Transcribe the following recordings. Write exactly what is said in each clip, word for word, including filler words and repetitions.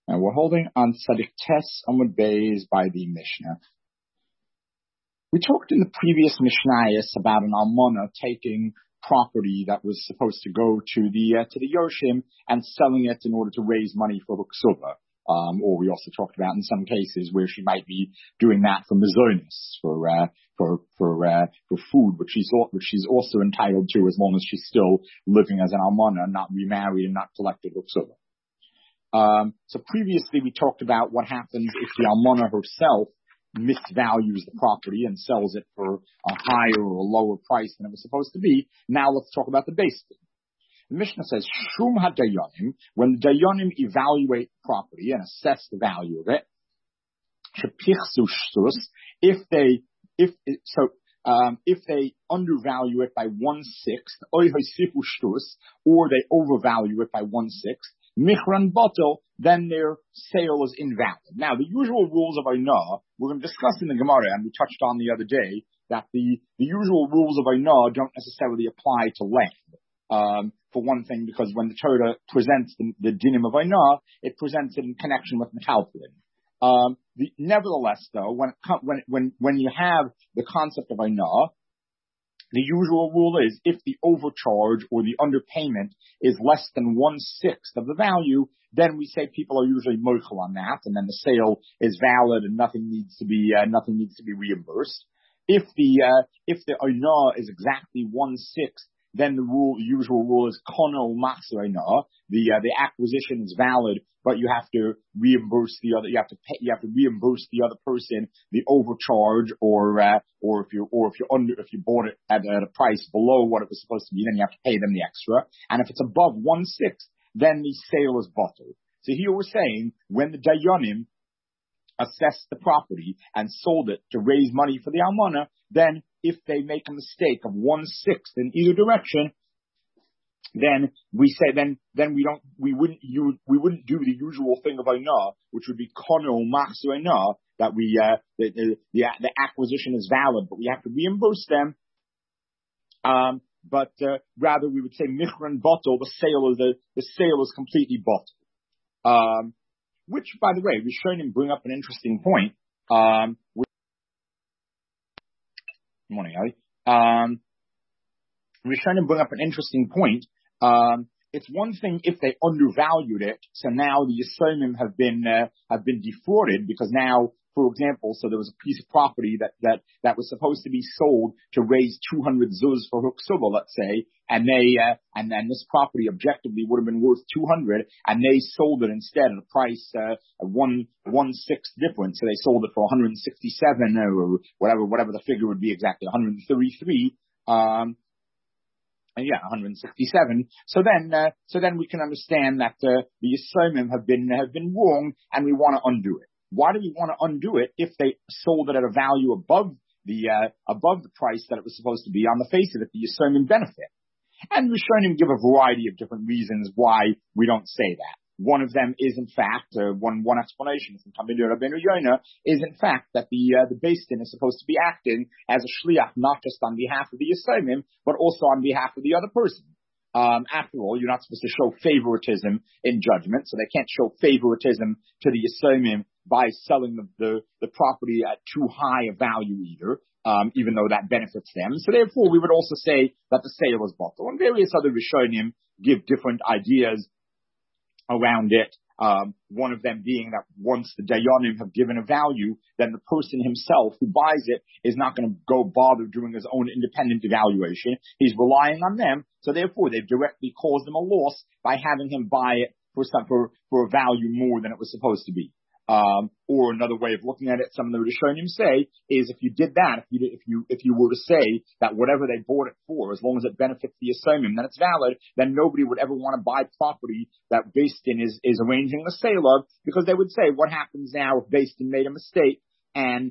And we're holding on Tzadik Tes Amud Beis by the Mishnah. We talked in the previous Mishnayos about an almana taking property that was supposed to go to the uh, to the Yoshim and selling it in order to raise money for Huksuva. Um, or we also talked about in some cases where she might be doing that for Mazonis, for uh, for for uh, for food, which she's which she's also entitled to as long as she's still living as an almana, not remarried and not collected Huksuva. Um, so previously we talked about what happens if the almana herself misvalues the property and sells it for a higher or a lower price than it was supposed to be. Now let's talk about the base thing. The Mishnah says, Shum ha-dayanim, when the dayanim evaluate the property and assess the value of it, if they, if, so, um, if they undervalue it by one-sixth, or they overvalue it by one-sixth, Michran Batel, then their sale is invalid. Now, the usual rules of Ainah, we're going to discuss in the Gemara, and we touched on the other day, that the, the usual rules of Ainah don't necessarily apply to land. Um, for one thing, because when the Torah presents the, the dinim of Ainah, it presents it in connection with metaltalin. Um, the, nevertheless, though, when, it, when, when, when you have the concept of Ainah, the usual rule is if the overcharge or the underpayment is less than one-sixth of the value, then we say people are usually mochel on that, and then the sale is valid and nothing needs to be uh, nothing needs to be reimbursed. If the uh, if the Ainah is exactly one-sixth, then the rule, the usual rule is kono machzor Ainah. The uh, the acquisition is valid, but you have to reimburse the other. You have to pay. You have to reimburse the other person the overcharge, or uh, or if you or if you under if you bought it at, at a price below what it was supposed to be, then you have to pay them the extra. And if it's above one sixth, then the sale is bottled. So here we're saying when the dayanim assessed the property and sold it to raise money for the almana, then if they make a mistake of one-sixth in either direction, then we say then then we don't we wouldn't you we wouldn't do the usual thing of Ainah, which would be kono machzor Ainah, that we uh, the, the the the acquisition is valid, but we have to reimburse them. Um, but uh, rather we would say michran bottle, the sale is the the sale is completely bottled. Um, which, by the way, Rishonim bring up an interesting point. Um, which, good morning, Ali. Um, Rishonim bring up an interesting point. Um, it's one thing if they undervalued it, so now the Yisomim have been uh, have been defrauded because now, for example, so there was a piece of property that that that was supposed to be sold to raise two hundred zuz for Huksuba, let's say, and they uh, and then this property objectively would have been worth two hundred, and they sold it instead at a price uh, one one sixth difference, so they sold it for one hundred sixty-seven or whatever whatever the figure would be exactly, one hundred thirty-three. Um, Yeah, one hundred sixty-seven. So then, uh, so then we can understand that uh, the Yisomim have been have been wrong, and we want to undo it. Why do we want to undo it if they sold it at a value above the uh, above the price that it was supposed to be? On the face of it, the Yisomim benefit, and Rishonim give a variety of different reasons why we don't say that. One of them is, in fact, uh, one one explanation from Talmidei Rabbeinu Yonah is, in fact, that the uh, the Beis Din is supposed to be acting as a shliach, not just on behalf of the Yisomim, but also on behalf of the other person. Um, after all, you're not supposed to show favoritism in judgment, so they can't show favoritism to the Yisomim by selling the, the, the property at too high a value either, um, even though that benefits them. So therefore, we would also say that the sale is bottled. And various other Rishonim give different ideas around it. Um, one of them being that once the Dayanim have given a value, then the person himself who buys it is not going to go bother doing his own independent evaluation. He's relying on them, so therefore they've directly caused him a loss by having him buy it for some, for, for a value more than it was supposed to be. Um, or another way of looking at it, some of the Rishonim say, is if you did that, if you, if you, if you were to say that whatever they bought it for, as long as it benefits the Yisomim, then it's valid, then nobody would ever want to buy property that Beis Din is, is arranging the sale of, because they would say, what happens now if Beis Din made a mistake and,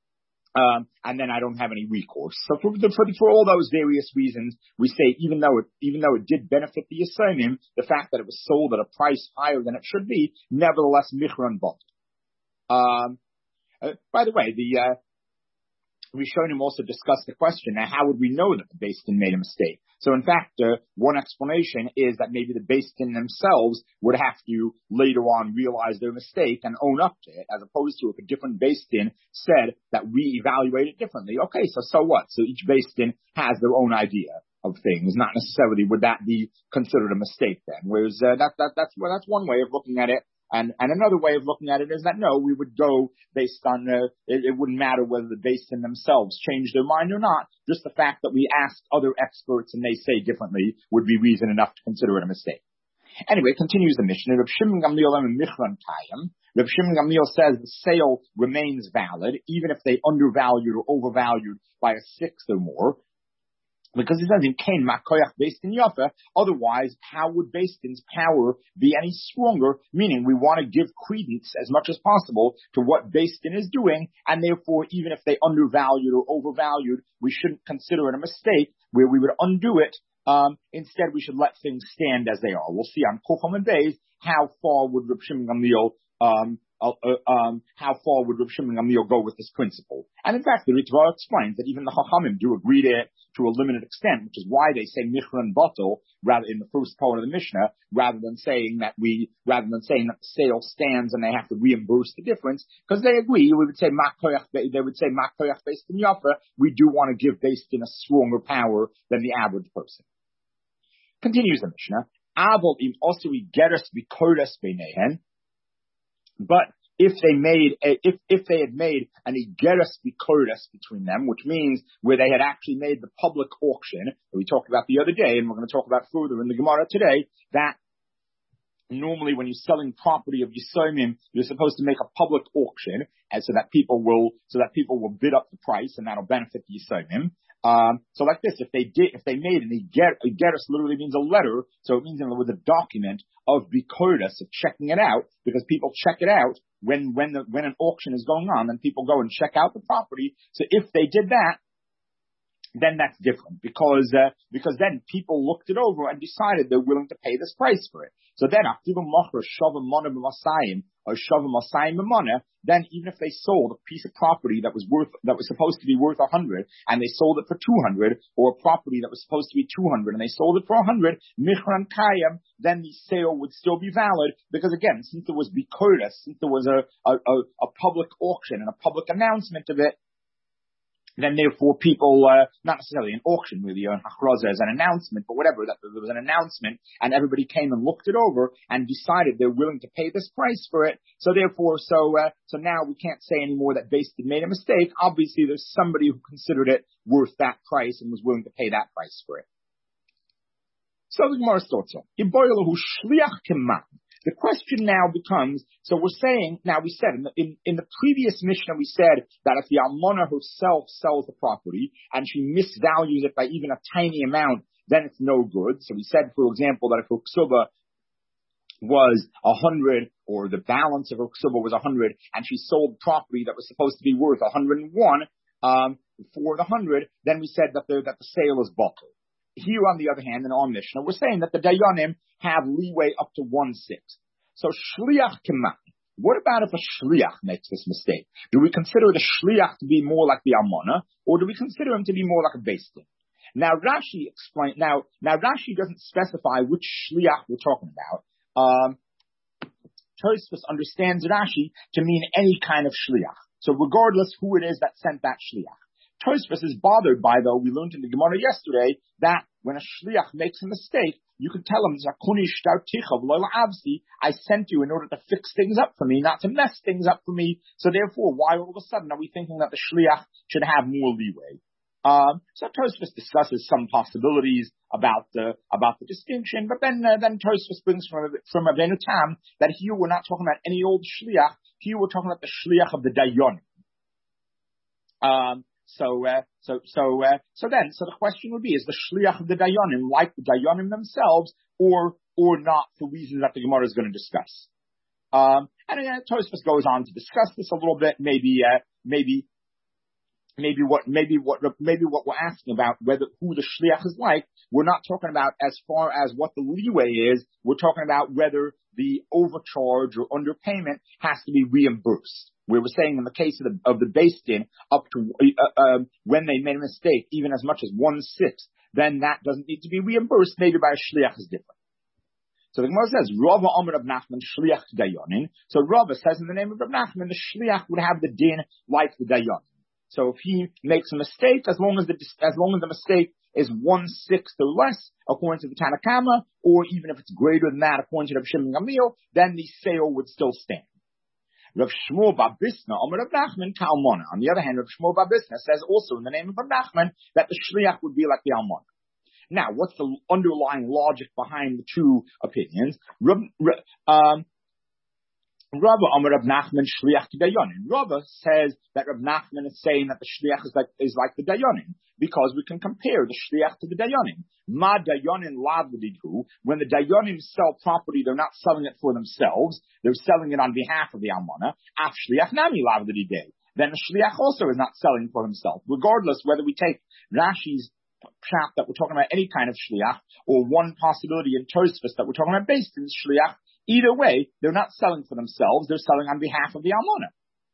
um, and then I don't have any recourse. So for, the, for, for all those various reasons, we say even though it, even though it did benefit the Yisomim, the fact that it was sold at a price higher than it should be, nevertheless, Michran bought. Um, uh, by the way, the, uh, Rishonim also discussed the question, now how would we know that the Beis Din made a mistake? So in fact, uh, one explanation is that maybe the Beis Din themselves would have to later on realize their mistake and own up to it, as opposed to if a different Beis Din said that we evaluate it differently. Okay, so so what? So each Beis Din has their own idea of things, not necessarily would that be considered a mistake then. Whereas uh, that, that, that's, well, that's one way of looking at it. And, and another way of looking at it is that no, we would go based on, uh, it, it wouldn't matter whether the Beis Din themselves changed their mind or not. Just the fact that we asked other experts and they say differently would be reason enough to consider it a mistake. Anyway, continues the Mishnah. Reb Shimon Gamliel and Michran Tayim. Reb Shimon Gamliel says the sale remains valid, even if they undervalued or overvalued by a sixth or more. Because it says in Cain, Makoyach Beis Din Yafa, otherwise, how would Beis Din's power be any stronger? Meaning, we want to give credence as much as possible to what Beis Din is doing, and therefore, even if they undervalued or overvalued, we shouldn't consider it a mistake where we would undo it. Um, instead, we should let things stand as they are. We'll see on Kocham and Beis how far would Reb Shimon Gamliel um, Uh, uh, um, how far would Reb Shimon Gamliel go with this principle? And in fact, the Ritva explains that even the Chachamim do agree to it to a limited extent, which is why they say Michran Batel rather in the first part of the Mishnah, rather than saying that we, rather than saying that the sale stands and they have to reimburse the difference, because they agree. We would say Makoyach, they would say Makoyach Beis Din Yafa. We do want to give Beis Din a stronger power than the average person. Continues the Mishnah. Avol im osui geras bikoras beinehen. But if they made, a, if, if they had made an igeres bikoras between them, which means where they had actually made the public auction that we talked about the other day, and we're going to talk about further in the Gemara today, that normally when you're selling property of Yisomim, you're supposed to make a public auction, and so that people will, so that people will bid up the price, and that'll benefit the Yisomim. Um, so like this, if they did, if they made an igeres, literally means a letter, so it means it was a document of bikoras, of checking it out, because people check it out when, when the, when an auction is going on, then people go and check out the property. So if they did that, then that's different, because, uh, because then people looked it over and decided they're willing to pay this price for it. So then, or then even if they sold a piece of property that was worth, that was supposed to be worth a hundred, and they sold it for two hundred, or a property that was supposed to be two hundred, and they sold it for a hundred, Michran Kayam, then the sale would still be valid, because again, since there was bikoras, since there was a, a, a, a public auction and a public announcement of it, then therefore people, uh, not necessarily an auction really, or an achraza as an announcement, but whatever, that there was an announcement and everybody came and looked it over and decided they're willing to pay this price for it. So therefore, so, uh, so now we can't say anymore that Beis Din made a mistake. Obviously there's somebody who considered it worth that price and was willing to pay that price for it. So the Gemara starts on, the question now becomes, so we're saying, now we said, in the, in, in the previous Mishnah we said that if the Almana herself sells the property and she misvalues it by even a tiny amount, then it's no good. So we said, for example, that if her ksuba was a hundred, or the balance of her ksuba was a hundred, and she sold property that was supposed to be worth a hundred and one, um, for the hundred, then we said that the, that the sale is batel. Here, on the other hand, in our Mishnah, we're saying that the Dayanim have leeway up to one-sixth. So, Shliach Keman. What about if a Shliach makes this mistake? Do we consider the Shliach to be more like the Almana, or do we consider him to be more like a Beis Din? Now, Rashi explain, now, now Rashi doesn't specify which Shliach we're talking about. Um, Tosfos understands Rashi to mean any kind of Shliach. So, regardless who it is that sent that Shliach. Tosfos is bothered by, though, we learned in the Gemara yesterday, that when a shliach makes a mistake, you can tell him, I sent you in order to fix things up for me, not to mess things up for me. So therefore, why all of a sudden are we thinking that the shliach should have more leeway? Um, so Tosfos discusses some possibilities about the, about the distinction, but then, uh, then Tosfos brings from, from Avinu Tam that here we're not talking about any old shliach, here we're talking about the shliach of the Dayanim. Um, So, uh, so, so, uh, so then, so the question would be, is the shliach of the Dayanim like the Dayanim themselves, or, or not, for reasons that the Gemara is going to discuss? Um, and uh, Tosfos goes on to discuss this a little bit, maybe, uh, maybe, maybe what, maybe what, maybe what we're asking about, whether who the shliach is like, we're not talking about as far as what the leeway is. We're talking about whether the overcharge or underpayment has to be reimbursed. We were saying in the case of the, of the Beis Din, up to, uh, uh, when they made a mistake, even as much as one sixth, then that doesn't need to be reimbursed. Maybe by a shliach is different. So the Gemara says, Rava Amar of Nachman shliach dayanin. So Rava says in the name of Rav Nachman, the shliach would have the din like the dayanin. So if he makes a mistake, as long as the, as long as the mistake is one sixth or less, according to the Tanna Kama, or even if it's greater than that, according to Rav Shimon Gamliel, then the sale would still stand. Rav Shmuel bar Bisna, Amar Rav Nachman, Kalmona. On the other hand, Rav Shmuel bar Bisna says also in the name of Rav Nachman that the shliach would be like the almona. Now, what's the underlying logic behind the two opinions? Rav, um, Rava Amar Rav Nachman shliach to dayanin. Rava says that Rav Nachman is saying that the shliach is like is like the dayanin because we can compare the shliach to the dayanin. Ma dayanin lavdidu. When the dayanin sell property, they're not selling it for themselves; they're selling it on behalf of the almana. Af shliach nami lavdidei. Then the shliach also is not selling for himself, regardless whether we take Rashi's pshat that we're talking about any kind of shliach or one possibility in Tosfos that we're talking about based in shliach. Either way, they're not selling for themselves, they're selling on behalf of the almana.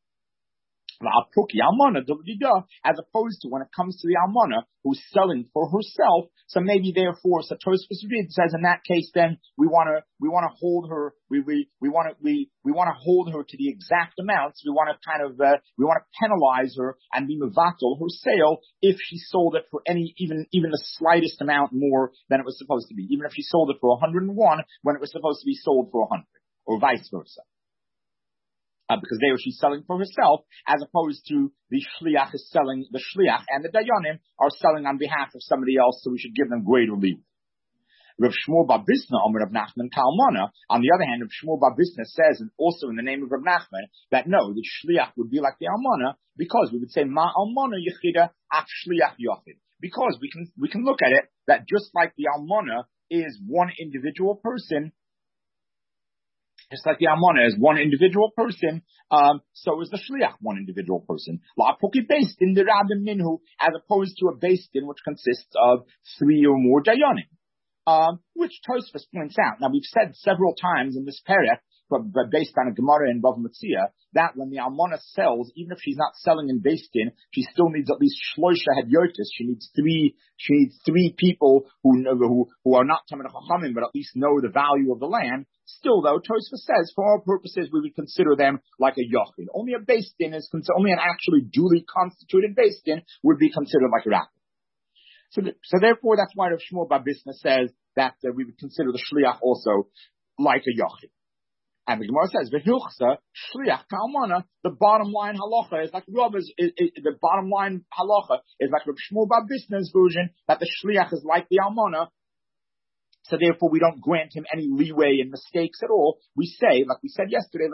As opposed to when it comes to the almana who's selling for herself, so maybe therefore, so Tosfos says in that case, then we want to we want to hold her, we we we want to we we want to hold her to the exact amounts. We want to kind of uh, we want to penalize her and be mevatel her sale if she sold it for any even even the slightest amount more than it was supposed to be, even if she sold it for one hundred one when it was supposed to be sold for one hundred, or vice versa. Uh, because there she's selling for herself, as opposed to the shliach is selling, the shliach and the dayanim are selling on behalf of somebody else, so we should give them greater leeway. Rav Shmuel bar Bisna, Omer Rav Nachman Kalmana. On the other hand, Rav Shmuel bar Bisna says, and also in the name of Rav Nachman, that no, the shliach would be like the almana, because we would say ma almana yechida af shliach yochid. Because we can we can look at it that just like the almana is one individual person. Just like the almana is one individual person, um, so is the shliach one individual person. La'apuki based in the rabim minhu, as opposed to a based in which consists of three or more dayanim, um, which Tosfos points out. Now we've said several times in this parak, but based on a Gemara in Bava Metzia, that when the almana sells, even if she's not selling in based in, she still needs at least shloisha hadyotis. She needs three. She needs three people who know, who who are not Talmidei Chachamim, but at least know the value of the land. Still, though, Tosfos says, for all purposes, we would consider them like a yochid. Only a based in is considered, only an actually duly constituted based in would be considered like a rabbin. So, th- so therefore, that's why Rav Shmuel bar Bisna says that uh, we would consider the shliach also like a yochid. And the Gemara says, "V'hilchsa shliach ka'almana." The bottom line halacha is like Rabba's. Is, is, the bottom line halacha is like Rav Shmuel bar Bisna's version that the shliach is like the almana. So therefore, we don't grant him any leeway in mistakes at all. We say, like we said yesterday,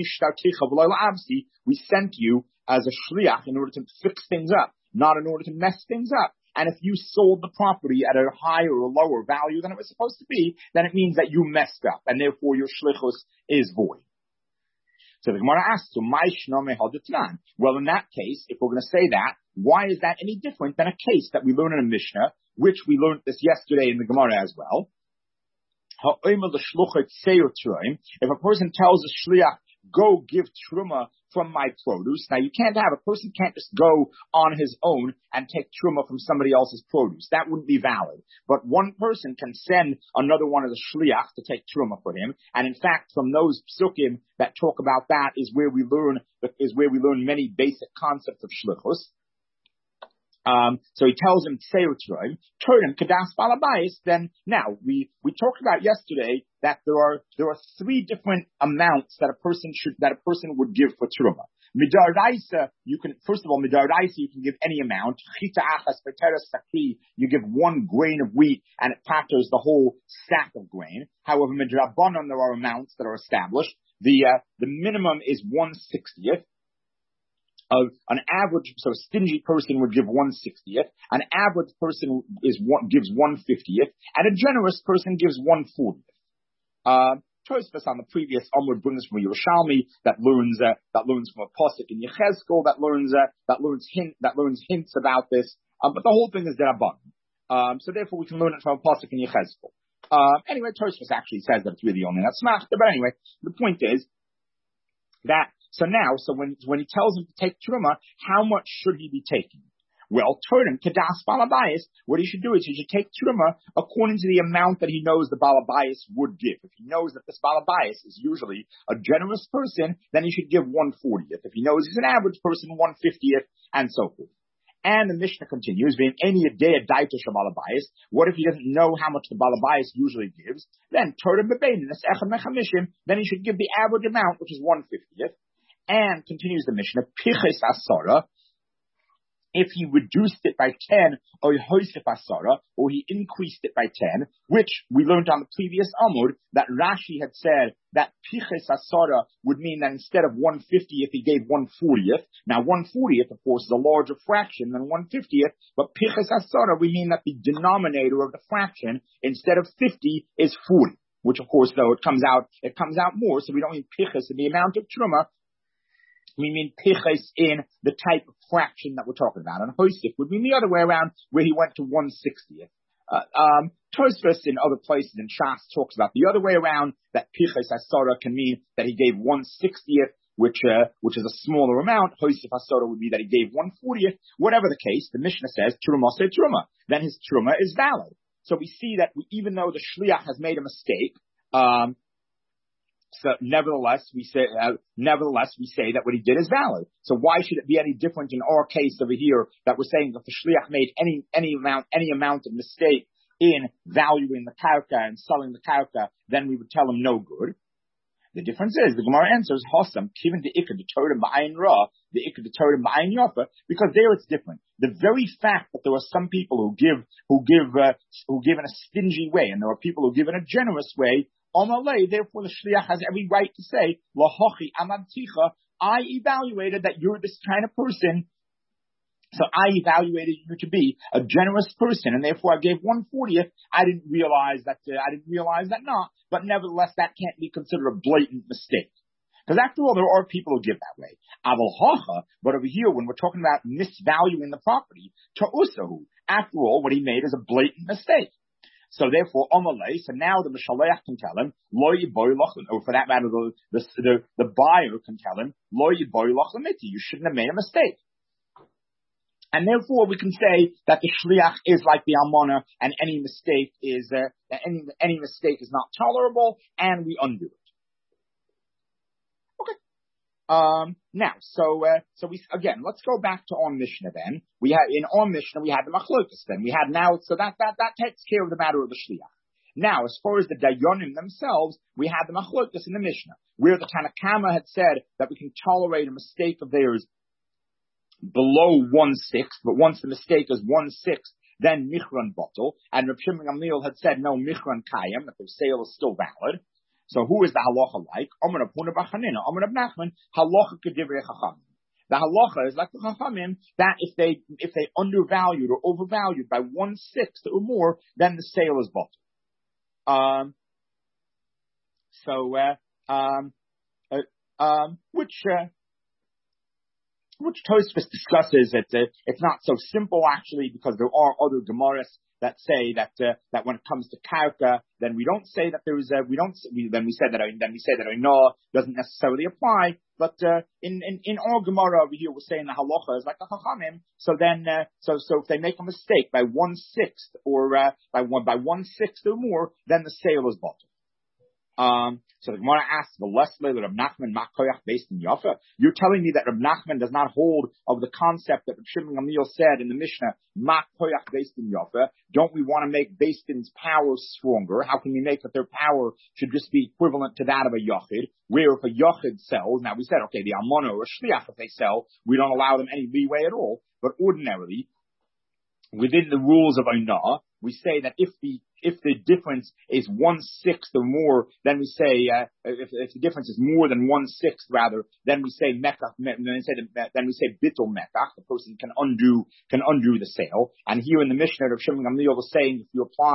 we sent you as a shliach in order to fix things up, not in order to mess things up. And if you sold the property at a higher or lower value than it was supposed to be, then it means that you messed up, and therefore your shlichus is void. So the Gemara asks, so my shnome hadetnan. Well, in that case, if we're going to say that, why is that any different than a case that we learn in a Mishnah, which we learned this yesterday in the Gemara as well? If a person tells a shliach, go give truma from my produce. Now you can't have, a person can't just go on his own and take truma from somebody else's produce. That wouldn't be valid. But one person can send another one as a shliach to take truma for him. And in fact, from those psukim that talk about that is where we learn, is where we learn many basic concepts of shlichus. Um, so he tells him, Tseirutrim, Turim, Kadas Balabayis, then now we, we talked about yesterday that there are, there are three different amounts that a person should, that a person would give for Truma. Midaraisa, you can, first of all, Midaraisa, you can give any amount. Chita Achas, Peteras Saki, you give one grain of wheat and it patters the whole sack of grain. However, Midrabanan, there are amounts that are established. The, uh, the minimum is one sixtieth. Of an average, so a stingy person would give one sixtieth, an average person is one, gives one fiftieth, and a generous person gives one fortieth. Uh, Tosfos on the previous Amud brings from Yerushalmi that learns uh, that learns from a pasuk in Yechezkel that learns uh, that learns hint that learns hints about this. Um, but the whole thing is derabbanan. Um, so therefore, we can learn it from a pasuk in Yechezkel. Uh, anyway, Tosfos actually says that it's really only that smachta. But anyway, the point is that so now, so when when he tells him to take truma, how much should he be taking? Well, Turim, Kedas Balabayas, what he should do is he should take Truma according to the amount that he knows the Balabayas would give. If he knows that this Balabayas is usually a generous person, then he should give one fortieth. If he knows he's an average person, one fiftieth, and so forth. And the Mishnah continues, being any day a daitush Balabayas, what if he doesn't know how much the Balabayas usually gives? Then Turim Bebenis, Echad Mechamishim, then he should give the average amount, which is one fiftieth. And continues the Mishnah, Piches Asara, if he reduced it by ten, or he hoisef asara, or he increased it by ten, which we learned on the previous Amud, that Rashi had said that piches asara would mean that instead of one fiftieth, he gave one fortieth. Now, one fortieth, of course, is a larger fraction than one fiftieth, but piches asara, we mean that the denominator of the fraction, instead of fifty, is forty, which, of course, though, it comes out, it comes out more, so we don't mean piches in the amount of truma, we mean piches in the type of fraction that we're talking about. And hoisif would mean the other way around, where he went to one sixtieth. Uh, um, Tosfos in other places in Shas talks about the other way around, that piches asara can mean that he gave one sixtieth, which uh, which is a smaller amount. Hoisif asara would be that he gave one fortieth. Whatever the case, the Mishnah says truma se truma. Then his truma is valid. So we see that we, even though the shliach has made a mistake, um, So nevertheless, we say, uh, nevertheless, we say that what he did is valid. So why should it be any different in our case over here that we're saying that the shliach made any, any amount, any amount of mistake in valuing the karka and selling the karka, then we would tell him no good. The difference is, the Gemara answers, Hossam, given the ikka deterred ba'ayin ra, the ikka deterred ba'ayin yafa, because there it's different. The very fact that there are some people who give, who give, uh, who give in a stingy way, and there are people who give in a generous way, Omalei, therefore the shliach has every right to say, Lahochi amadticha, I evaluated that you're this kind of person, so I evaluated you to be a generous person, and therefore I gave one fortieth. I didn't realize that, uh, I didn't realize that not, but nevertheless that can't be considered a blatant mistake. Because after all, there are people who give that way. Aval hacha, but over here, when we're talking about misvaluing the property, ta'usahu, after all, what he made is a blatant mistake. So therefore, Omalei, so now the Mishaleach can tell him, Lo yiboy lach, or for that matter, the, the, the, the buyer can tell him, Lo yiboy lach lemiti, you shouldn't have made a mistake. And therefore, we can say that the shliach is like the almana, and any mistake is, uh, any, any mistake is not tolerable, and we undo it. Okay. Um, now, so, uh, so we, again, let's go back to our Mishnah then. We had, in our Mishnah, we had the machlokas then. We had now, so that, that, that takes care of the matter of the shliach. Now, as far as the dayonim themselves, we had the machlokas in the Mishnah, where the Tanakama had said that we can tolerate a mistake of theirs below one-sixth, but once the mistake is one-sixth, then Michran bottle. And Rav Shimon Gamliel had said, no, Michran Kayim, that the sale is still valid. So who is the halacha like? Amar Rav Huna bar Chanina, Amar Rav Nachman, halacha kedivrei chachamim. The halacha is like the chachamim, that if they, if they undervalued or overvalued by one-sixth or more, then the sale is bottle. Um, so, uh, um, uh, um, which, uh, which Tosfos discusses that uh, it's not so simple actually, because there are other Gemaras that say that uh, that when it comes to karka, then we don't say that there is a we don't we, then we said that then we say that Oinah doesn't necessarily apply. But uh, in in in our Gemara over here, we're saying the halacha is like the chachamim. So then, uh, so so if they make a mistake by one sixth or uh, by one by one sixth or more, then the sale is bottled. Um, so the Gemara asks, the less later Rab Nachman Makoyach based in Yafa. You're telling me that Rab Nachman does not hold of the concept that Rab Shimon Gamliel said in the Mishnah, Makoyach based in Yafa. Don't we want to make Bastin's power stronger? How can we make that their power should just be equivalent to that of a Yachid? Where if a Yachid sells, now we said, okay, the Almana or a Shliach, if they sell, we don't allow them any leeway at all. But ordinarily, within the rules of Oinah, we say that if the if the difference is one sixth or more, then we say uh, if, if the difference is more than one sixth, rather, then we say mekach. Then we say then we say bittul mekach. The person can undo can undo the sale. And here in the Mishnah, Rav Shimon Gamliel was saying if you apply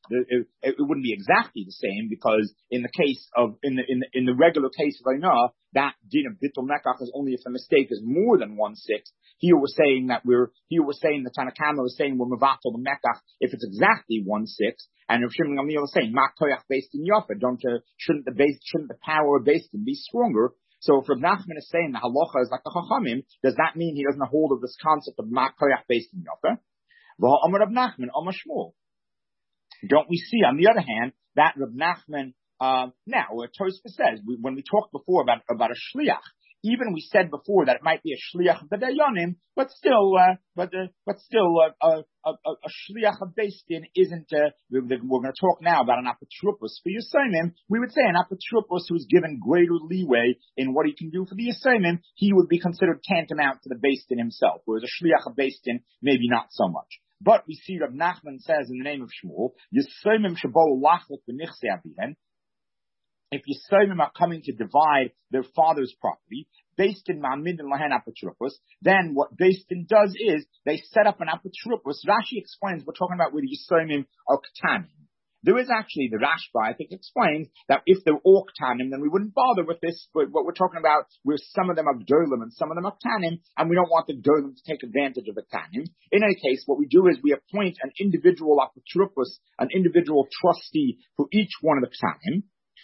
it, it, it wouldn't be exactly the same, because in the case of, in the, in the, in the regular case of Ainah, that din of Bittul Mekach is only if the mistake is more than one-sixth. Here we're saying that we're, here we're saying the Tanna Kamma is saying we're Mevatel the Mekach if it's exactly one-sixth. And Rav Shimon Gamliel is saying, Ma Koyach based in Yafa, don't, uh, shouldn't the base, shouldn't the power of based in be stronger? So if Rav Nachman is saying the halacha is like the Chachamim, does that mean he doesn't hold of this concept of Ma Koyach based in Yafa? V'ha'amar Rav Nachman, Amar Shmuel. Don't we see, on the other hand, that Rav Nachman, uh, now, what Tosfos says, we, when we talked before about, about a shliach, even we said before that it might be a shliach of the dayanim, but still, uh, but, uh, but still, uh, uh, a, a, a shliach of Beis Din isn't, uh, we're, we're going to talk now about an apotropos for Yisomim. We would say an apotropos who is given greater leeway in what he can do for the Yisomim, he would be considered tantamount to the Beis Din himself, whereas a shliach of Beis Din, maybe not so much. But we see Rav Nachman says in the name of Shmuel, Yisomim shabo lachlik b'nichsei avihen. If Yisomim are coming to divide their father's property, Beis Din ma'amid lahen apotropos, then what Beis Din does is they set up an apotropos. Rashi explains we're talking about where the Yisomim are ktanim. There is actually, the Rashba, I think, explains that if they're all ktanim, then we wouldn't bother with this, but what we're talking about, where some of them are gdolim and some of them are ktanim, and we don't want the gdolim to take advantage of the ktanim. In any case, what we do is we appoint an individual apotropos, an individual trustee for each one of the ktanim,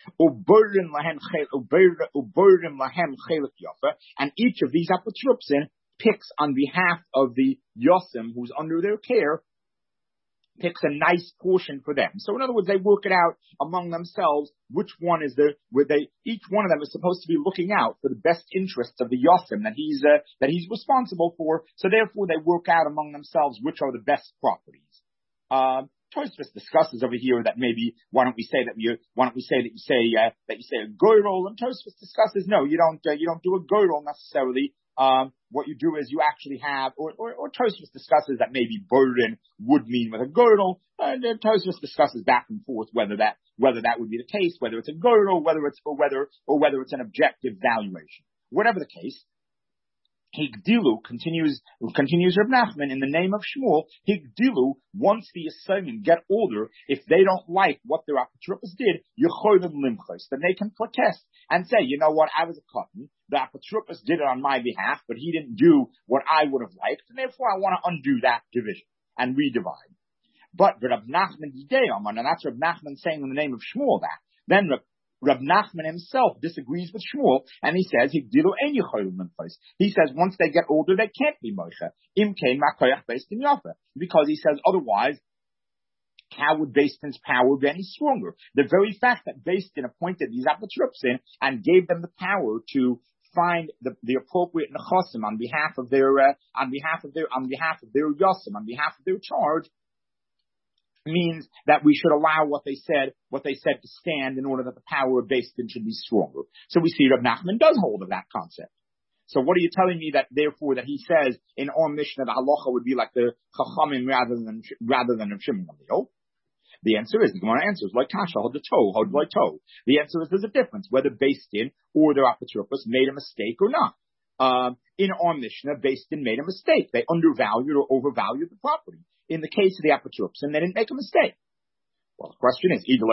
and each of these apotropsin picks on behalf of the yosim who's under their care, picks a nice portion for them. So in other words, they work it out among themselves which one is the, where they, each one of them is supposed to be looking out for the best interests of the yosim that he's, uh, that he's responsible for. So therefore they work out among themselves which are the best properties. Um, Tosfos discusses over here that maybe, why don't we say that you, why don't we say that you say, uh, that you say a goyrol, and Tosfos discusses, no, you don't, uh, you don't do a goyrol necessarily. Um, what you do is you actually have, or, or, or Tosfos discusses that maybe burden would mean with a girdle, and then Tosfos discusses back and forth whether that, whether that would be the case, whether it's a girdle, whether it's, or whether, or whether it's an objective valuation. Whatever the case, Higdilu continues, continues Reb Nachman in the name of Shmuel. Higdilu, once the Yisomim get older, if they don't like what their apotropos did, Yecholim Limchos, then they can protest and say, you know what, I was a cotton, the apotropos did it on my behalf, but he didn't do what I would have liked, and therefore I want to undo that division and redivide. But Reb Nachman Yideyam, and that's Reb Nachman saying in the name of Shmuel that, then Reb Reb Nachman himself disagrees with Shmuel, and he says, he says once they get older, they can't be Moshe. Imkein makoyach based in Yafa. Because he says otherwise, how would Beis Din's power be any stronger? The very fact that Beis Din appointed these apotropsin and gave them the power to find the, the appropriate nechasim on behalf of their, uh, on behalf of their, on behalf of their yosim, on behalf of their charge, means that we should allow what they said, what they said to stand in order that the power of Beis Din should be stronger. So we see Reb Nachman does hold of that concept. So what are you telling me that therefore that he says in our Mishnah that halacha would be like the Chachamim rather than, rather than Reb Shimon Gamliel? The answer is, the Gemara answers, like Kasha, hold the toe, hold like toe. The answer is there's a difference whether Beis Din or their apotropos made a mistake or not. Um, in our Mishnah, Beis Din made a mistake. They undervalued or overvalued the property. In the case of the apotropos, and they didn't make a mistake. Well, the question is, if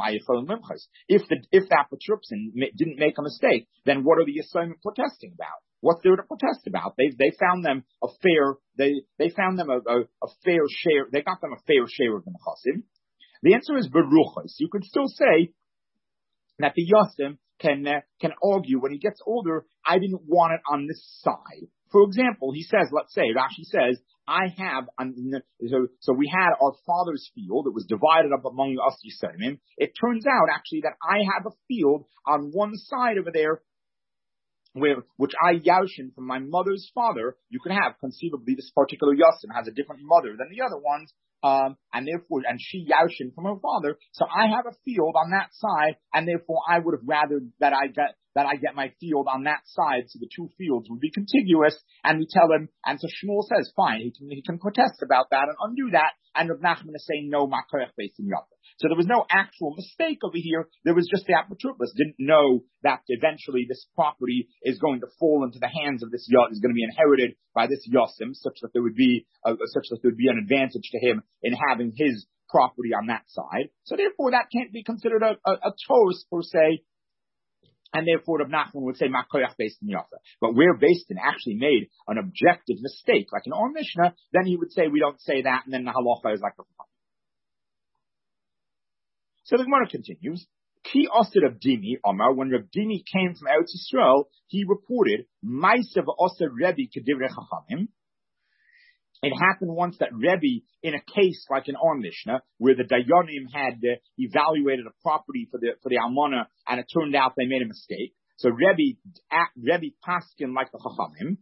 the if the apotropos didn't make a mistake, then what are the Yisomim protesting about? What's there to protest about? They they found them a fair they they found them a, a, a fair share. They got them a fair share of the nechasim. The answer is beruchos. You could still say that the Yosim can uh, can argue when he gets older. I didn't want it on this side. For example, he says, let's say Rashi says, I have, so, so we had our father's field. It was divided up among us Yisomim. It turns out actually that I have a field on one side over there, where, which I yashin from my mother's father. You could have conceivably this particular Yosim has a different mother than the other ones. Um, and therefore, and she yashin from her father. So I have a field on that side, and therefore I would have rather that I get, that I get my field on that side, so the two fields would be contiguous, and we tell him, and so Shmuel says, fine, he can, he can protest about that and undo that, and Rav Nachman is saying, no, makoyach based in Yafa. So there was no actual mistake over here, there was just the apotropos didn't know that eventually this property is going to fall into the hands of this Yos, is going to be inherited by this Yosim, such that there would be, uh, such that there would be an advantage to him in having his property on that side. So therefore, that can't be considered a, a, a toast per se. And therefore, Rav Nachman would say, Makoyach based in Yafa. But where based in actually made an objective mistake, like in our Mishnah, then he would say, we don't say that, and then the halacha is like the Chacham. So the Gemara continues. Ki Osir Rav Dimi Omar, when Rav Dimi came from Eretz Yisrael, he reported, Ma'asav Osir Rebbe Kedivrei Chachamim. It happened once that Rebbe, in a case like in our Mishnah, where the Dayanim had uh, evaluated a property for the for the Almana, and it turned out they made a mistake. So Rebbe, at, Rebbe paskin like the Chachamim,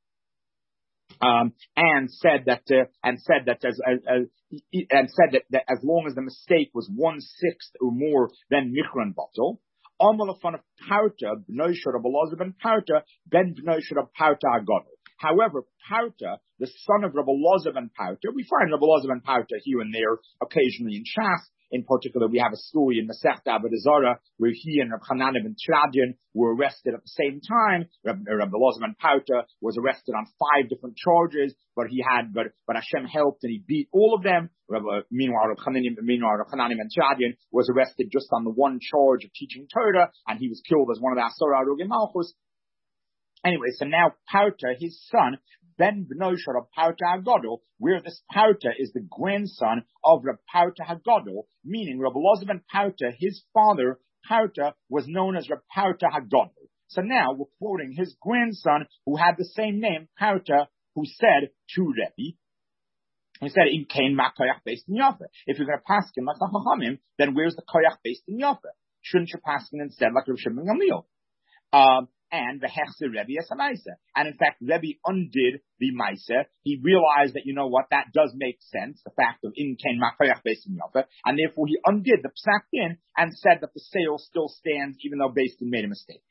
um, and said that uh, and said that as, as, as and said that, that as long as the mistake was one sixth or more than Michran Batel, Amalafan of Parta, Bnei Shor Elazar ben Parta, ben Bnei Shor Parta Agadol. However, Parta, the son of Rabbi Elazar ben Parta, we find Rabbi Elazar ben Parta here and there, occasionally in Shas. In particular, we have a story in Masechta Avodah Zarah where he and Rabbi Hanan ben Tradian were arrested at the same time. Rabbi, Rabbi Elazar ben Parta was arrested on five different charges, but he had, but, but Hashem helped and he beat all of them. Rabbi, meanwhile, Rabbi Hanan, meanwhile, Rabbi Hanan ben Tradian was arrested just on the one charge of teaching Torah, and he was killed as one of the Asara Arugim Malchus. Anyway, so now Parta, his son, Ben Bnei Shor of Parta Hagadol, where this Parta is the grandson of Reb Parta Hagadol, meaning Reb Elazar ben Parta, his father, Parta, was known as Reb Parta Hagadol. So now we're quoting his grandson, who had the same name, Parta, who said to Rebbe, he said, "In Kain ma koyach based in Yafa. If you're going to pass him like the Chachamim, then where's the koyach based in Yafa? Shouldn't you pass him instead like Rav Shimon Gamliel?" Um, and the Hechse Rebbe as a Maisa. And in fact, Rebbe undid the Maisa. He realized that, you know what, that does make sense, the fact of in Kain Makoyach based in Yafa, and therefore he undid the Psak Din and said that the sale still stands even though Beis Din made a mistake.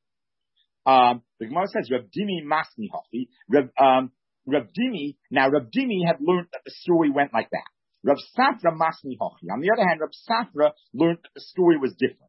Um, the Gemara says, Rav Dimi Masni Hofi, Rav, um, Rav Dimi, now Rav Dimi had learned that the story went like that. Rav Safra Masni Hofi. On the other hand, Rav Safra learned that the story was different.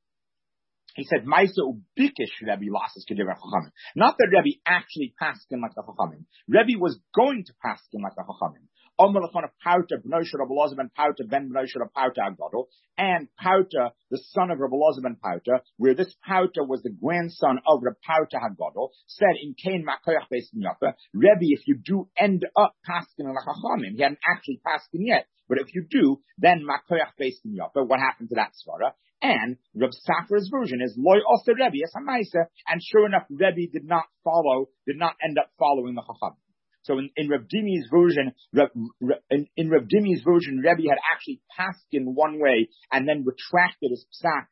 He said, Maisa ubikish Rebbe lasses kedivrei Chachamim. Not that Rebbe actually passed him like the Chachamim. Rebbe was going to pass him like the Chachamim. Omelachon of Parta, Bnei Shor Rabbi Elazar ben Parta, ben Bnei Shor of Parta Agadol, and Parta, the son of Rabbi Elazar ben Parta, where this Parta was the grandson of Rabbi Parta Hagadol, said in Kain Makoyach Beis Yafa, Rebbe, if you do end up passing like Chachamim, he hadn't actually passed him yet, but if you do, then Makoyach Beis Yafa, what happened to that svara? And Reb Safra's version is Loy Oster Rebbe as Hamaisa, and sure enough, Rebbe did not follow, did not end up following the Chacham. So in, in Reb Dimi's version, Reb, Reb, in, in Reb Dimi's version, Rebbe had actually passed in one way and then retracted his psak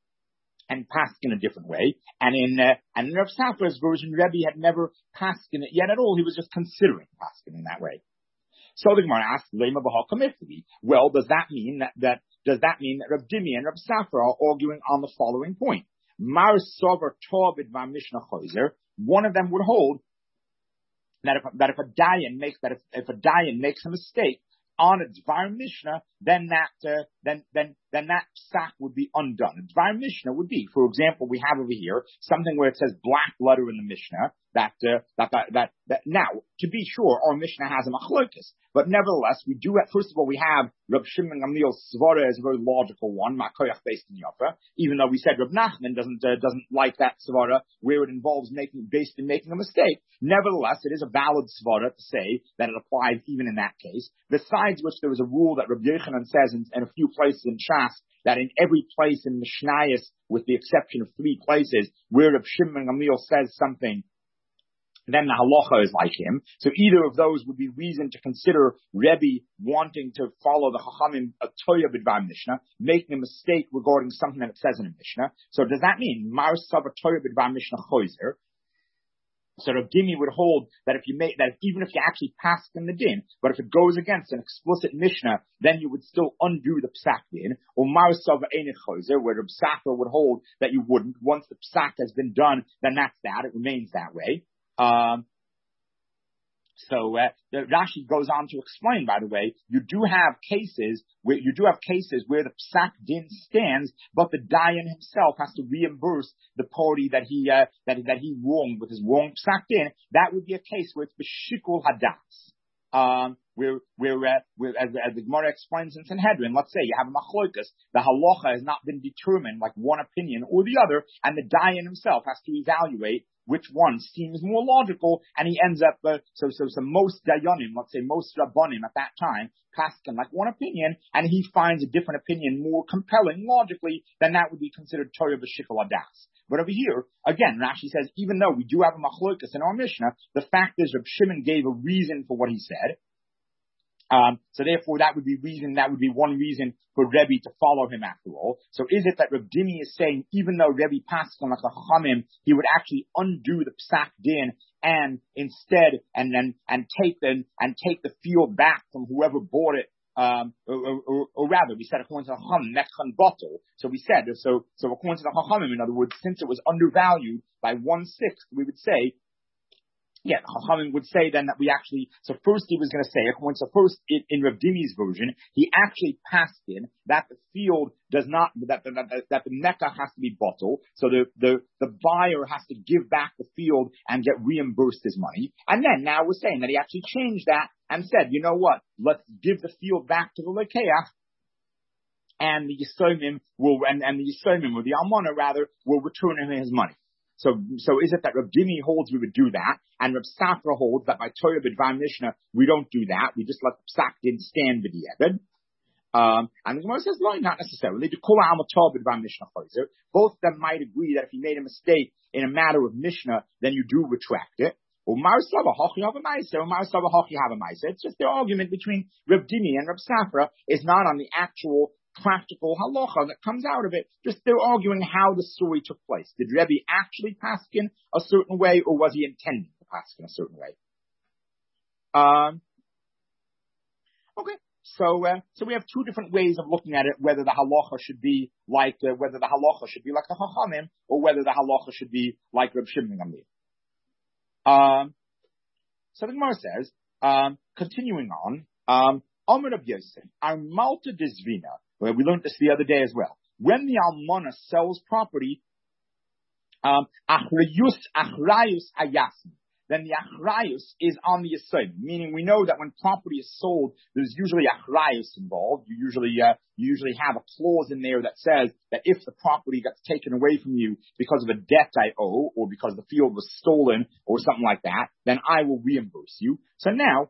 and passed in a different way. And in uh, and in Reb Safra's version, Rebbe had never passed in it yet at all. He was just considering passing in that way. So the Gemara asks, Lema b'hakam ifli. Well, does that mean that, that does that mean that Reb Dimi and Reb Safra are arguing on the following point? Mar sover tobid va mishnah choizer. One of them would hold that if that if a dayan makes that if, if a dayan makes a mistake on a Dvar Mishnah, then that uh, then then then that psak would be undone. A Dvar Mishnah would be, for example, we have over here something where it says black letter in the Mishnah that uh, that, that that that now to be sure our Mishnah has a machlokas, but nevertheless we do. First of all, we have Reb Shimon Gamliel's svara is a very logical one, makoyach based in Yafa. Even though we said Reb Nachman doesn't uh, doesn't like that svara where it involves making based in making a mistake. Nevertheless, it is a valid svara to say that it applies even in that case. Besides which, there is a rule that Reb Yochanan says in, in a few places in Shas that in every place in Mishnayos, with the exception of three places, where Reb Shimon Gamliel says something, then the halacha is like him. So either of those would be reason to consider Rebbe wanting to follow the Chachamim a Toya b'dvar Mishnah, making a mistake regarding something that it says in a Mishnah. So does that mean Mar Sav Toya b'dvar Mishnah Choizer? So Reb Dimi would hold that if you make that, if, even if you actually pass in the din, but if it goes against an explicit Mishnah, then you would still undo the psak din. Or Mar Sav Einich Choizer, where Reb Safra would hold that you wouldn't. Once the psak has been done, then that's that. It remains that way. Um, so uh, the Rashi goes on to explain, by the way, you do have cases where you do have cases where the psak din stands, but the dayan himself has to reimburse the party that he uh, that that he wronged with his wrong psak din. That would be a case where it's b'shikul hadas. Um, where, where, uh, where as, as the Gemara explains in Sanhedrin, let's say you have a machlokas, the halacha has not been determined, like one opinion or the other, and the dayan himself has to evaluate which one seems more logical, and he ends up, uh, so, so, so most dayanim, let's say most rabbanim at that time, paskin like one opinion, and he finds a different opinion more compelling logically, then that would be considered Torah b'shikol adas. But over here, again, Rashi says, even though we do have a machlokas in our Mishnah, the fact is Reb Shimon gave a reason for what he said. Um, so therefore, that would be reason, that would be one reason for Rebbe to follow him after all. So is it that Reb Dimi is saying, even though Rebbe passed on like a Chachamim, he would actually undo the Psak Din and instead, and then, and take the, and take the field back from whoever bought it, um, or, or, or rather, we said according to the Chachamim, Mechchan Bottle. So we said, so, so according to the Chachamim, in other words, since it was undervalued by one-sixth, we would say, yeah, Chachamim would say then that we actually, so first he was going to say, according to first in, in Reb Dimi's version, he actually passed in that the field does not, that, that, that, that the Mecca has to be bottled, so the, the, the buyer has to give back the field and get reimbursed his money. And then now we're saying that he actually changed that and said, you know what, let's give the field back to the Lekeach, and the Yisomim will, and, and the Yisomim, or the Almana rather, will return him his money. So, so is it that Reb Dimi holds we would do that, and Reb Safra holds that by Torah B'Dvar Mishnah we don't do that. We just let the Psak Din stand b'di'eved. Um, and the Gemara says, no, not necessarily. The Kula Amatah B'Dvar Mishnah Chayzer. Both of them might agree that if you made a mistake in a matter of Mishnah, then you do retract it. Or Marisava Hachi have a Maisa, or Marisava Hachi have a Maisa. It's just the argument between Reb Dimi and Reb Safra is not on the actual practical halacha that comes out of it. Just they're arguing how the story took place. Did Rebbe actually paskin a certain way, or was he intending to paskin a certain way? Um, okay, so uh, so we have two different ways of looking at it. Whether the halacha should be like uh, whether the halacha should be like the Chachamim, or whether the halacha should be like Reb Shimon Gamliel. Um, so the Gemara says, um, continuing on, um, Amar Reb Yosef, our Malta Dizvina. Well, we learned this the other day as well. When the almana sells property, um, achrayus achrayus hayasim, then the achrayus is on the aside. Meaning, we know that when property is sold, there's usually achrayus involved. You usually, uh, you usually have a clause in there that says that if the property gets taken away from you because of a debt I owe, or because the field was stolen, or something like that, then I will reimburse you. So now.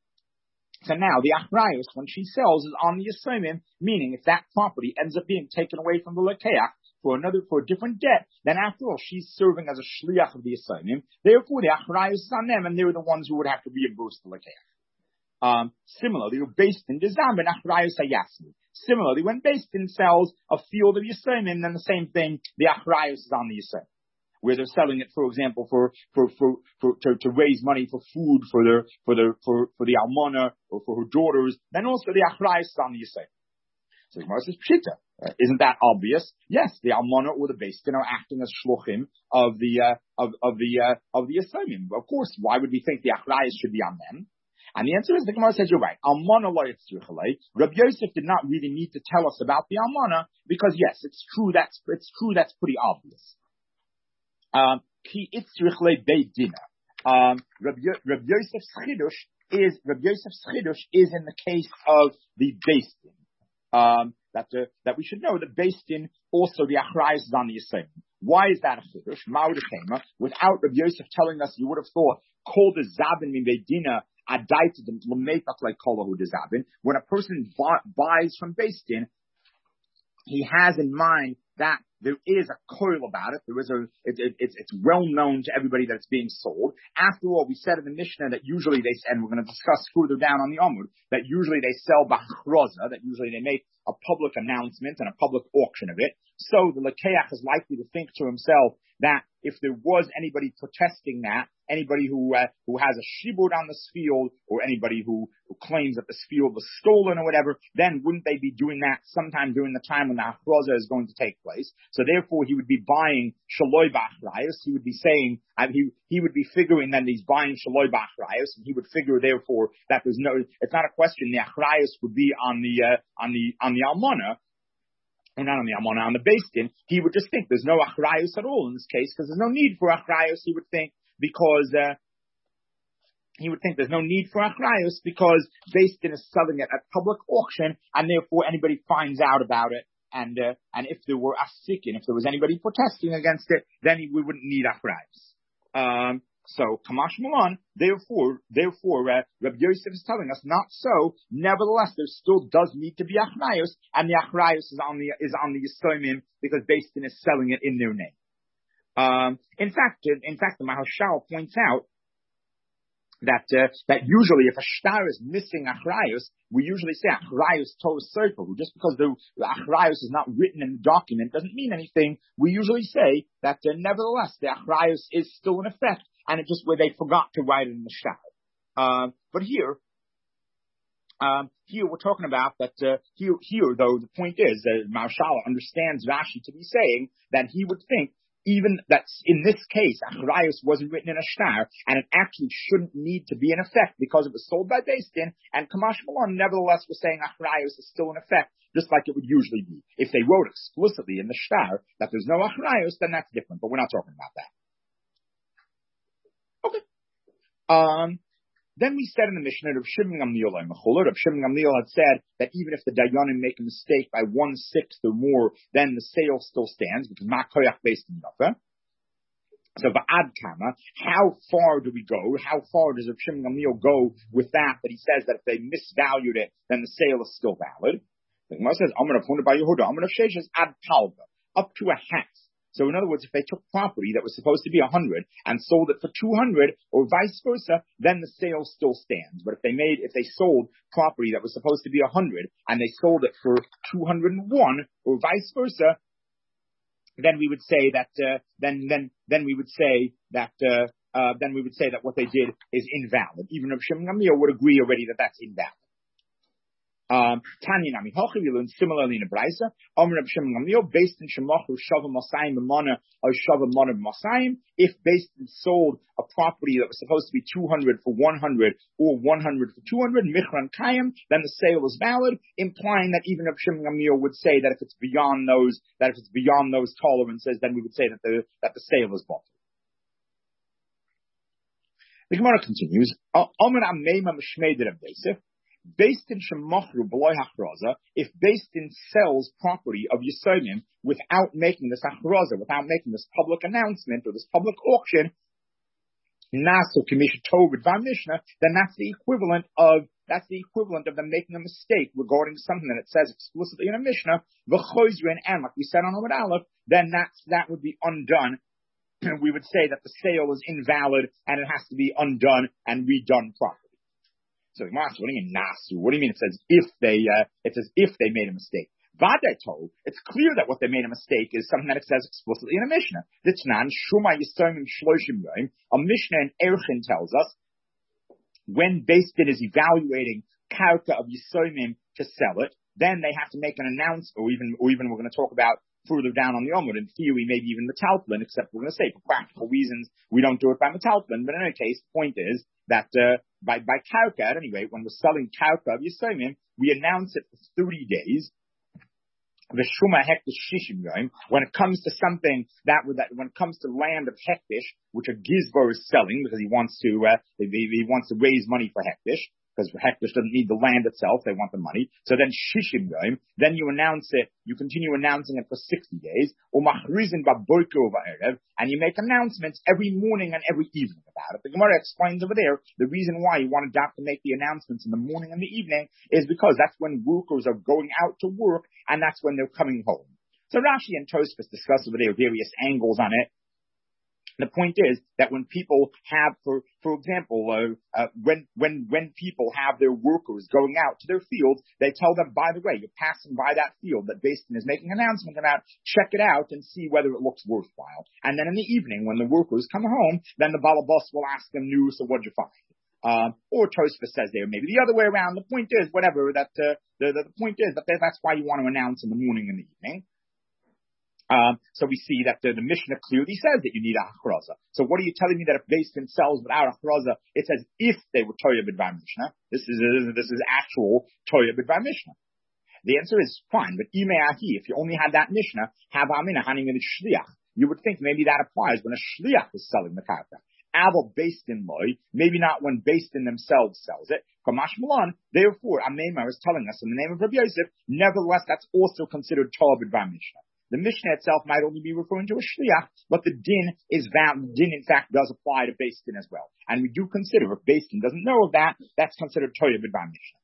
So now the achrayus, when she sells, is on the yisomim, meaning if that property ends up being taken away from the lekeach for another, for a different debt, then after all, she's serving as a shliach of the yisomim. Therefore, the achrayus is on them, and they're the ones who would have to reimburse the lekeach. Um, similarly, based in Dizambin, achrayus hayasmi. Similarly, when based in sells a field of yisomim, then the same thing, the achrayus is on the yisomim. Where they're selling it, for example, for, for, for, for, to, to raise money for food for their, for their, for, for the almana or for her daughters, then also the achrayus is on the yisayim. So the Gemara says, Pshita. Uh, isn't that obvious? Yes, the almana or the beistin are acting as shluchim of the, uh, of, of the, uh, of the yisayim. Of course, why would we think the achrayus should be on them? And the answer is, the Gemara says, you're right. Almana lo yitzruchalei. Rabbi Yosef did not really need to tell us about the almana, because yes, it's true that's, it's true that's pretty obvious. Um, ki itzrichle beidina. Um, Rabbi Yosef's chidush is Rabbi Yosef's chidush is in the case of the beistin. Um, that the, that we should know that beistin also the achrayus is on the yisayim. Why is that a chidush? Ma'udechema. Without Rabbi Yosef telling us, you would have thought called the zabin min beidina adaited l'meitach like kolahu de zabin. When a person buys from beistin, he has in mind that there is a coil about it. There is a, it, it, it's, it's well known to everybody that it's being sold. After all, we said in the Mishnah that usually they, and we're going to discuss further down on the Amud, that usually they sell b'chroza, that usually they make a public announcement and a public auction of it. So the Lekeach is likely to think to himself that if there was anybody protesting that, anybody who uh, who has a shibud on this field, or anybody who, who claims that this field was stolen or whatever, then wouldn't they be doing that sometime during the time when the hachroza is going to take place? So therefore, he would be buying shaloi b'achrayus. He would be saying, uh, he he would be figuring that he's buying shaloi b'achrayus, and he would figure therefore that there's no, it's not a question. The achrayus would be on the uh, on the on the almana. Or not on the almana, on the beistin. He would just think there's no achrayus at all in this case, because there's no need for achrayus, he would think, because, uh, he would think there's no need for achrayus because Beis Din is selling it at public auction, and therefore anybody finds out about it. And uh, and if there were asikin, if there was anybody protesting against it, then we wouldn't need achrayus. Um, so Kamash Malan, therefore, therefore, uh, Rabbi Yosef is telling us not so. Nevertheless, there still does need to be achrayus, and the achrayus is on the is on the Yisomim because Beis Din is selling it in their name. Um, in fact, in fact, the Maharshal points out that uh, that usually if a shtar is missing achrayus, we usually say achrayus tos sefer. Just because the, the achrayus is not written in the document doesn't mean anything. We usually say that uh, nevertheless the achrayus is still in effect, and it's just where they forgot to write it in the shtar. Um, but here, um, here we're talking about that. Uh, here, here though, the point is that Maharshal understands Rashi to be saying that he would think, even that in this case, achrayus wasn't written in a shtar, and it actually shouldn't need to be in effect because it was sold by Beis Din, and Kamash Malon nevertheless was saying achrayus is still in effect, just like it would usually be. If they wrote explicitly in the shtar that there's no achrayus, then that's different, but we're not talking about that. Okay. Um, Then we said in the Mishnah, Rav Shimon Gamliel, Rav Shimon Gamliel had said that even if the Dayanim make a mistake by one sixth or more, then the sale still stands because Ma'koyach based in Yafa. So Ba'ad Kama, how far do we go? How far does Rav Shimon Gamliel go with that? That he says that if they misvalued it, then the sale is still valid. The Gemara says, Amar Rav Huna bar Yehuda, Amar Rav Sheshes ad palva, up to a half. So in other words, if they took property that was supposed to be a hundred and sold it for two hundred, or vice versa, then the sale still stands. But if they made, if they sold property that was supposed to be a hundred and they sold it for two hundred and one, or vice versa, then we would say that, uh, then then then we would say that, uh, uh, then we would say that what they did is invalid. Even Rav Shimon Gamliel would agree already that that's invalid. Um, Tanya Nami Hochi, we learn similarly in a Braisa. Omer Reb Shimon Gamliel, based in Shemachu Shava Masayim B'mana or Shava Mana Masayim. If based in sold a property that was supposed to be two hundred for one hundred or one hundred for two hundred, Michran Kayim, then the sale is valid, implying that even Reb Shimon Gamliel would say that if it's beyond those, that if it's beyond those tolerances, then we would say that the that the sale is bought. The Gemara continues. Omer Ameima Mishmei Reb Yosef. Based in Shemachru B'loy Hachraza, if based in sells property of Yisomim without making this Hachraza, without making this public announcement or this public auction, Nasu Kamish Tov B'var Mishnah, then that's the equivalent of that's the equivalent of them making a mistake regarding something that it says explicitly in a Mishnah, V'choizrin, and like we said on Amud Aleph, then that's that would be undone. We would say that the sale is invalid and it has to be undone and redone properly. So Gemara, what do you mean nasu? What do you mean it says if they, uh, it says if they made a mistake? Vadai told, it's clear that what they made a mistake is something that it says explicitly in a Mishnah. Ditnan, Shuma Yisomim Shloshim Yoim, a Mishnah in Erchin tells us, when Beis Din is evaluating karka of Yisomim to sell it, then they have to make an announcement, or even, or even we're going to talk about further down on the Omud, in theory, maybe even metalplin, except we're going to say for practical reasons, we don't do it by metalplin, but in any case, the point is that, uh, by, by karka, at any rate, when we're selling karka of Yisomim, we announce it for thirty days, the Shuma Hektish Shishim Yoim, when it comes to something that, that, when it comes to land of Hektish, which a Gizbar is selling, because he wants to, uh, he, he wants to raise money for Hektish, because Hektish doesn't need the land itself, they want the money. So then Shishim Yoim, then you announce it, you continue announcing it for sixty days, or Machrizin Baboiko Va'erev, and you make announcements every morning and every evening about it. The Gemara explains over there, the reason why you want to have to make the announcements in the morning and the evening is because that's when workers are going out to work, and that's when they're coming home. So Rashi and Tosfos discuss over there various angles on it. The point is that when people have, for for example, uh, uh, when when when people have their workers going out to their fields, they tell them, by the way, you're passing by that field that Beis Din is making an announcement about, check it out and see whether it looks worthwhile. And then in the evening, when the workers come home, then the balabas will ask them, "Nu, so what'd you find?" Uh, or Tosfos says there, maybe the other way around. The point is, whatever that uh, the, the the point is that that's why you want to announce in the morning and the evening. Um, so we see that the, the Mishnah clearly says that you need a hachraza. So what are you telling me that if Beis Din sells without a hachraza, it says if they were toya b'dvar Mishnah? This is this is actual toya b'dvar Mishnah. The answer is fine, but imeahi, if you only had that Mishnah, have amina haning in shliach, you would think maybe that applies when a shliach is selling the karka. Aval based in loy, maybe not when based in themselves sells it. Kamash Milan, therefore, Amemar is telling us in the name of Rabbi Yosef, nevertheless, that's also considered Torah B'dvar Mishnah. The Mishnah itself might only be referring to a shliach, but the din is valid. The din, in fact, does apply to Beis Din as well. And we do consider, if Beis Din doesn't know of that, that's considered Torah B'dvar Mishnah.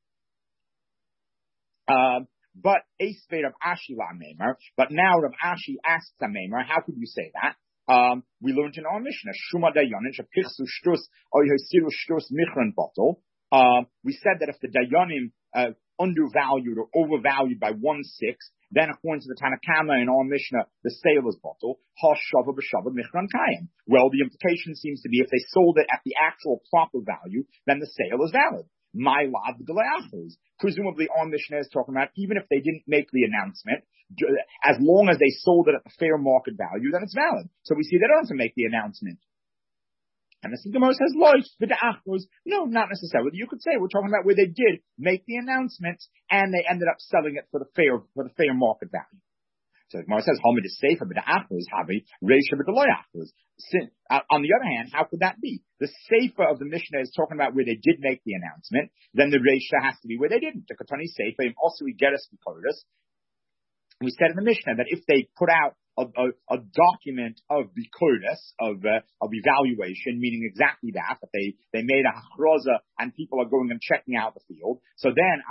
Uh, but Esvei Rav Ashi La'amemar, but now Rav Ashi asks Amemar, how could you say that? Um, we learned in our Mishnah, Shuma Dayanin, Shapichsu Shtrus, or Yosiru Shtrus Michran Bottle. Um, we said that if the Dayanim, uh, undervalued or overvalued by one-sixth, then according to the Tanakama in our Mishnah, the sale is bottle. Hashava b'shava michran kayim. Well, the implication seems to be if they sold it at the actual proper value, then the sale is valid. My lav g'leachos. Presumably, our Mishnah is talking about even if they didn't make the announcement, as long as they sold it at the fair market value, then it's valid. So we see they don't have to make the announcement. And the Gemara says, no, not necessarily. You could say we're talking about where they did make the announcement and they ended up selling it for the fair, for the fair market value. So the Gemara says, Hamid is safer, but the achos, habi, reisha, but the loy achos. On the other hand, how could that be? The safer of the Mishnah is talking about where they did make the announcement, then the reisha has to be where they didn't. The Katani safer, also we get us because we said in the Mishnah that if they put out A, a, a document of the Bikuris, of, uh, of evaluation, meaning exactly that, that they, they made a hachroza and people are going and checking out the field. So then,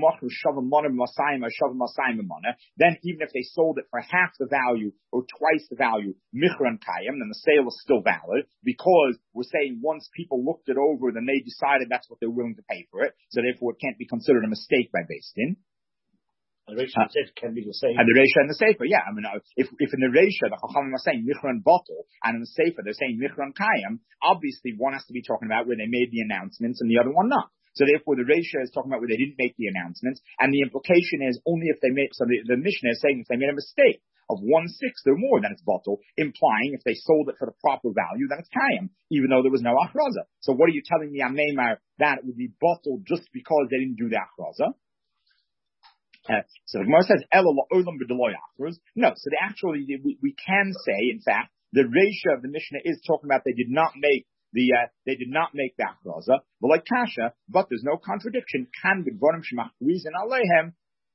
then even if they sold it for half the value or twice the value, michran kayim, then the sale is still valid because we're saying once people looked it over, then they decided that's what they're willing to pay for it. So therefore it can't be considered a mistake by Beis Din. The Reisha and the Sefer can be the same. And the Reisha and the Sefer, yeah. I mean, if, if in the Reisha, the Chachamim are saying Michran Bottle, and in the Sefer, they're saying Michran Kayim, obviously one has to be talking about where they made the announcements and the other one not. So therefore the Reisha is talking about where they didn't make the announcements, and the implication is only if they make, so the, the Mishnah is saying if they made a mistake of one-sixth or more, then it's Bottle, implying if they sold it for the proper value, then it's Kayim, even though there was no Achraza. So what are you telling me, Amemar, that it would be Bottle just because they didn't do the Achraza? Uh, so the Gemara says, no, so they actually, we, we can say, in fact, the Reisha of the Mishnah is talking about they did not make the, uh, they did not make the Achraza, but like Kasha, but there's no contradiction, kan b'dvarim shemachrizin aleihem,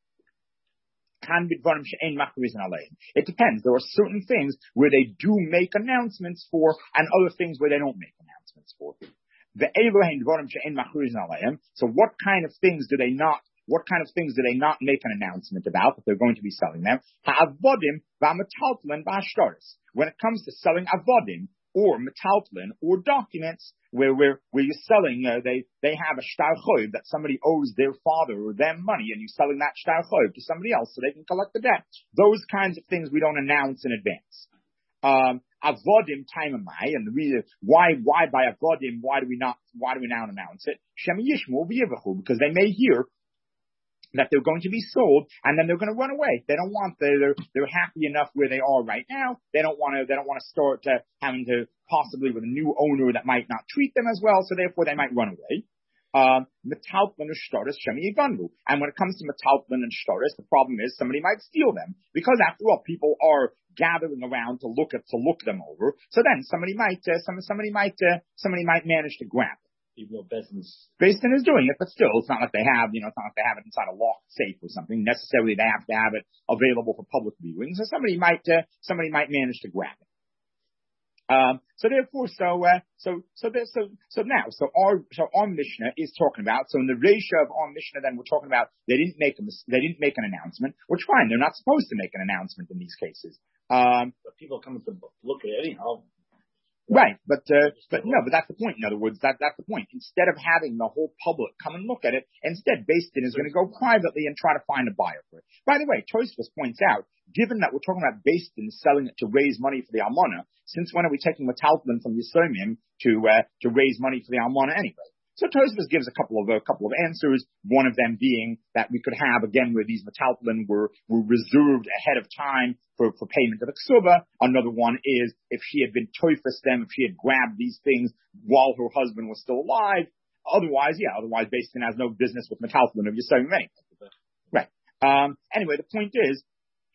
kan b'dvarim she'ein machrizin aleihem. It depends. There are certain things where they do make announcements for, and other things where they don't make announcements for. The Elohein dvarim she'ein machrizin aleihem. So what kind of things do they not What kind of things do they not make an announcement about that they're going to be selling them? Ha'avodim v'metaltlin v'ashtaris. When it comes to selling avodim or metaltlin or documents where where where you're selling, uh, they they have a shtar choiv that somebody owes their father or them money, and you're selling that shtar choiv to somebody else so they can collect the debt. Those kinds of things we don't announce in advance. Um, avodim taimamai, and the reason why why by avodim why do we not why do we now announce it? Shem yishmu v'yivachu, because they may hear that they're going to be sold, and then they're going to run away. They don't want the, they're they're happy enough where they are right now. They don't want to they don't want to start uh, having to possibly with a new owner that might not treat them as well. So therefore, they might run away. Metaltlin or shtaris shemi yigandu. And when it comes to metaltlin and shtaris, the problem is somebody might steal them because after all, people are gathering around to look at to look them over. So then somebody might uh, some, somebody might uh, somebody might manage to grab it. Even though Beis Din Beis Din is doing it, but still, it's not like they have, you know, it's not like they have it inside a locked safe or something. Necessarily, they have to have it available for public viewing. So somebody might, uh, somebody might manage to grab it. Um, so therefore, so, uh, so, so, there, so, so now, so our, so our Mishnah is talking about, so in the ratio of our Mishnah, then we're talking about they didn't make a, they didn't make an announcement, which fine, they're not supposed to make an announcement in these cases. Um, but people come to look at it anyhow. Right, but uh, but no, but that's the point. In other words, that that's the point. Instead of having the whole public come and look at it, instead, Beis Din is going to go privately and try to find a buyer for it. By the way, Tosfos points out, given that we're talking about Beis Din selling it to raise money for the Almana, since when are we taking metaltlin from Yisomim to uh, to raise money for the Almana anyway? So Tosfos gives a couple of a couple of answers. One of them being that we could have again where these metaltlin were were reserved ahead of time for, for payment of the ksuba. Another one is if she had been toifus them, if she had grabbed these things while her husband was still alive. Otherwise, yeah, otherwise Beis Din has no business with metaltlin of Yisomim anyway. Right. Um, anyway, the point is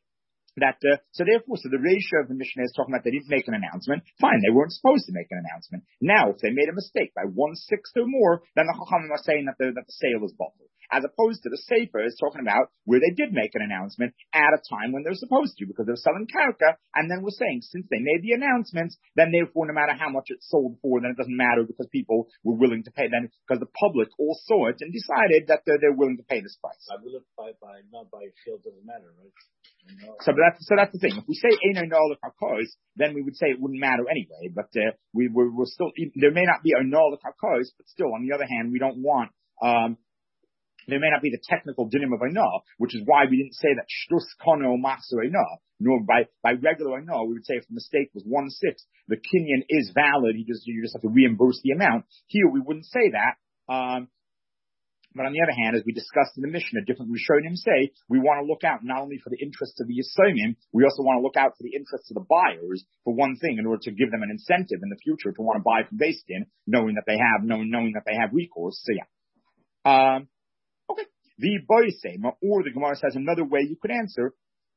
That uh, so therefore, so the ratio of the Mishnah is talking about they didn't make an announcement. Fine, they weren't supposed to make an announcement. Now, if they made a mistake by one sixth or more, then the Chachamim are saying that the that the sale is bottled. As opposed to the Sefer is talking about where they did make an announcement at a time when they're supposed to, because they're selling karka, and then we're saying since they made the announcements, then therefore no matter how much it's sold for, then it doesn't matter because people were willing to pay. Then because the public all saw it and decided that they're, they're willing to pay this price. I will by by not by field doesn't matter, right? No. So that's so that's the thing. If we say Eino Nolik HaKos, then we would say it wouldn't matter anyway. But uh, we we're, we're still there may not be a Nolik HaKos, but still on the other hand, we don't want um there may not be the technical dinim of Eino, which is why we didn't say that Shtus Kono Machzer Eino. Nor by by regular Eino, we would say if the mistake was one sixth, the Kinyan is valid. You just you just have to reimburse the amount. Here we wouldn't say that. Um, But on the other hand, as we discussed in the Mishnah, different Rishonim say, we want to look out not only for the interests of the Yisomim, we also want to look out for the interests of the buyers, for one thing, in order to give them an incentive in the future to want to buy from Beis Din, knowing that they have, knowing, knowing that they have recourse. So yeah. Um, okay. The Boisema, or the Gemara says another way you could answer,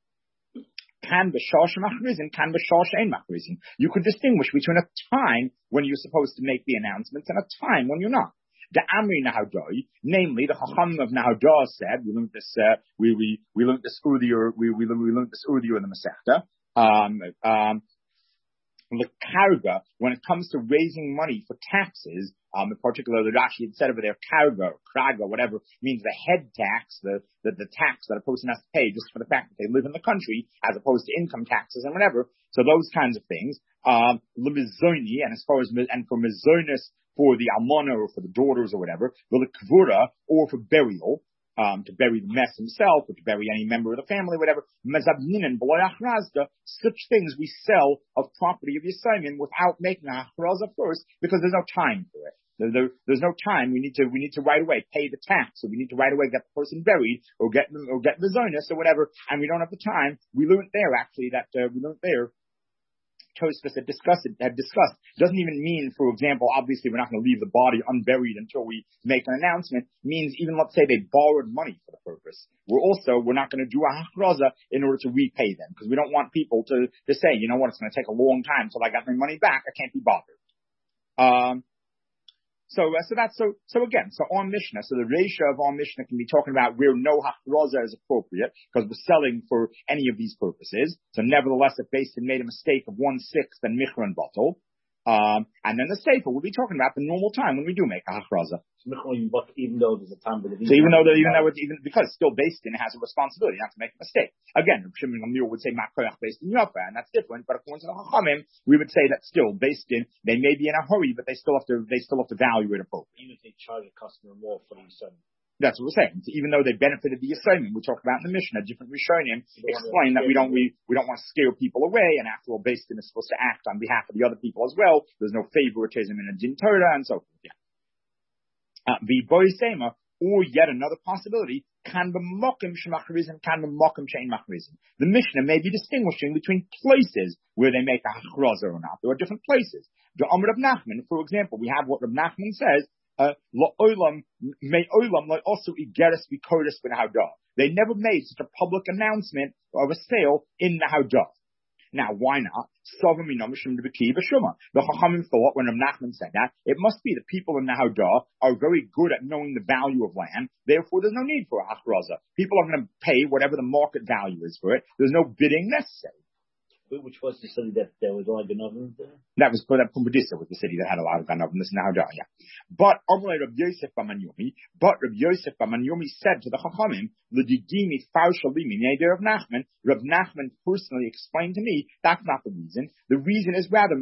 Can b'shosh machrizin, can b'shosh ein machrizin. You could distinguish between a time when you're supposed to make the announcements and a time when you're not. The Amri Nahadoi, namely the Chacham of Nahadah said, we learned this, uh, we, we, we learned this earlier, we, we, we learned this earlier in the Masechta, um, um, the karga, when it comes to raising money for taxes, um, in particular, the Rashi had said over there, karga or kraga, whatever, means the head tax, the, the, the tax that a person has to pay just for the fact that they live in the country, as opposed to income taxes and whatever. So those kinds of things, um, lemizoni, and as far as, and for mizonis, for the almana or for the daughters or whatever, the kvura, or for burial, um, to bury the mess himself, or to bury any member of the family, whatever, mezabninen, b'loyachrazda, such things we sell of property of Yisraelim without making a hachraza first, because there's no time for it. There, there, there's no time. We need to, we need to right away pay the tax, or we need to right away get the person buried, or get, or get the zonus, or whatever, and we don't have the time. We learned there, actually, that, uh, we learned there, Tosfos had discussed it, had discussed, doesn't even mean, for example, obviously we're not going to leave the body unburied until we make an announcement, means even, let's say they borrowed money for the purpose. We're also, we're not going to do a hachraza in order to repay them, because we don't want people to, to say, you know what, it's going to take a long time till I got my money back, I can't be bothered. Um, So, uh, so that's, so, so again, so on Mishnah, so the ratio of on Mishnah can be talking about where no hachraza is appropriate, because we're selling for any of these purposes. So nevertheless, if Beis Din made a mistake of one-sixth, then Michron bottle. Um, and then the Sefer, we'll be talking about the normal time when we do make a hachraza. But even though there's a time, but so even though, even though it's even, because still Beis Din has a responsibility not to make a mistake. Again, Shimon Gamliel would say Makoyach Beis Din Yofa, and that's different, but according to the Chachamim, we would say that still Beis Din, they may be in a hurry, but they still have to, they still have to evaluate appropriately. Even if they charge a customer more for the Yisraelim. That's what we're saying. So even though they benefited the Yisraelim, we talked about in the Mishnah, different Rishonim explain that we don't, we, we don't want to scare people away, and after all, Beis Din is supposed to act on behalf of the other people as well. There's no favoritism in a Din Torah, and so forth. Yeah. Uh, the Boisema, or yet another possibility, can be mokim shemachrizim, can be mokim shein machrizim. The Mishnah may be distinguishing between places where they make a hachraza or not. There are different places. The Amr of Nachman, for example, we have what Reb Nachman says, uh, La'olam, may olam, like also igeres bikoris ben haudah. They never made such a public announcement of a sale in the haudah. Now, why not? The Chachamim thought, when Reb Nachman said that, it must be the people in the Haudah are very good at knowing the value of land, therefore there's no need for a hachraza. People are going to pay whatever the market value is for it. There's no bidding necessary. Which was the city that there was only Ganovim there? That was, that Pumbedisa was the city that had a lot of Ganovim, this Haudah, yeah. But, Amalei Reb Yosef Bamanyumi, but Reb Yosef Bamanyumi said to the Chachamim, L'digimi faushalimi neder of Nachman, Reb Nachman personally explained to me, that's not the reason. The reason is rather,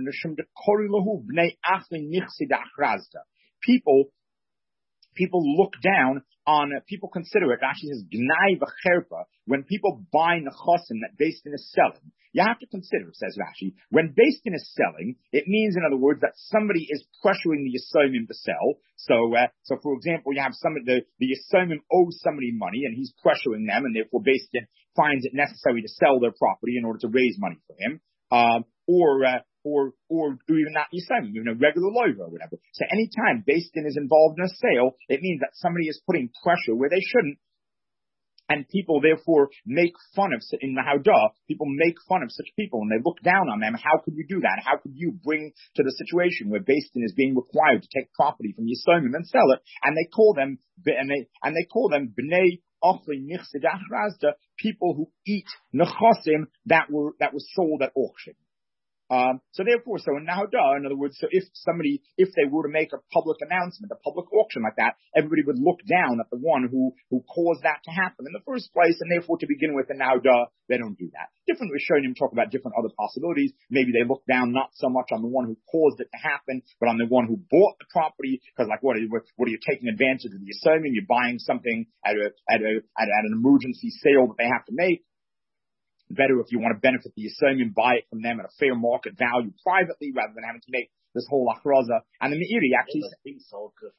people, people look down on, uh, people consider it, actually says, Gnai v'cherpa, when people buy nechasim that Beis Din is selling, you have to consider, says Rashi, when Beis Din is selling, it means, in other words, that somebody is pressuring the Yisomim to sell. So, uh, so for example, you have somebody, the, the Yisomim owes somebody money, and he's pressuring them, and therefore Beis Din finds it necessary to sell their property in order to raise money for him. Um, or, uh, or, or even not Yisraelim, even a regular loiva or whatever. So anytime Beis Din is involved in a sale, it means that somebody is putting pressure where they shouldn't And people therefore make fun of, in the Haudah, people make fun of such people and they look down on them. How could you do that? How could you bring to the situation where Beis Din is being required to take property from Yisomim and sell it? And they call them, and they, and they call them Bnei Ochli Nichsid Achrazda, people who eat nechosim that were, that were sold at auction. Um, so therefore, so in Nahodah, in other words, so if somebody, if they were to make a public announcement, a public auction like that, everybody would look down at the one who, who caused that to happen in the first place, and therefore to begin with in Nahodah, they don't do that. Different Rishonim talk about different other possibilities. Maybe they look down not so much on the one who caused it to happen, but on the one who bought the property, because like what are you, what are you taking advantage of the Yisomim? You're buying something at a, at a, at, at an emergency sale that they have to make. Better if you want to benefit the Yisomim, buy it from them at a fair market value privately rather than having to make this whole achraza. And the Meiri actually says, so, if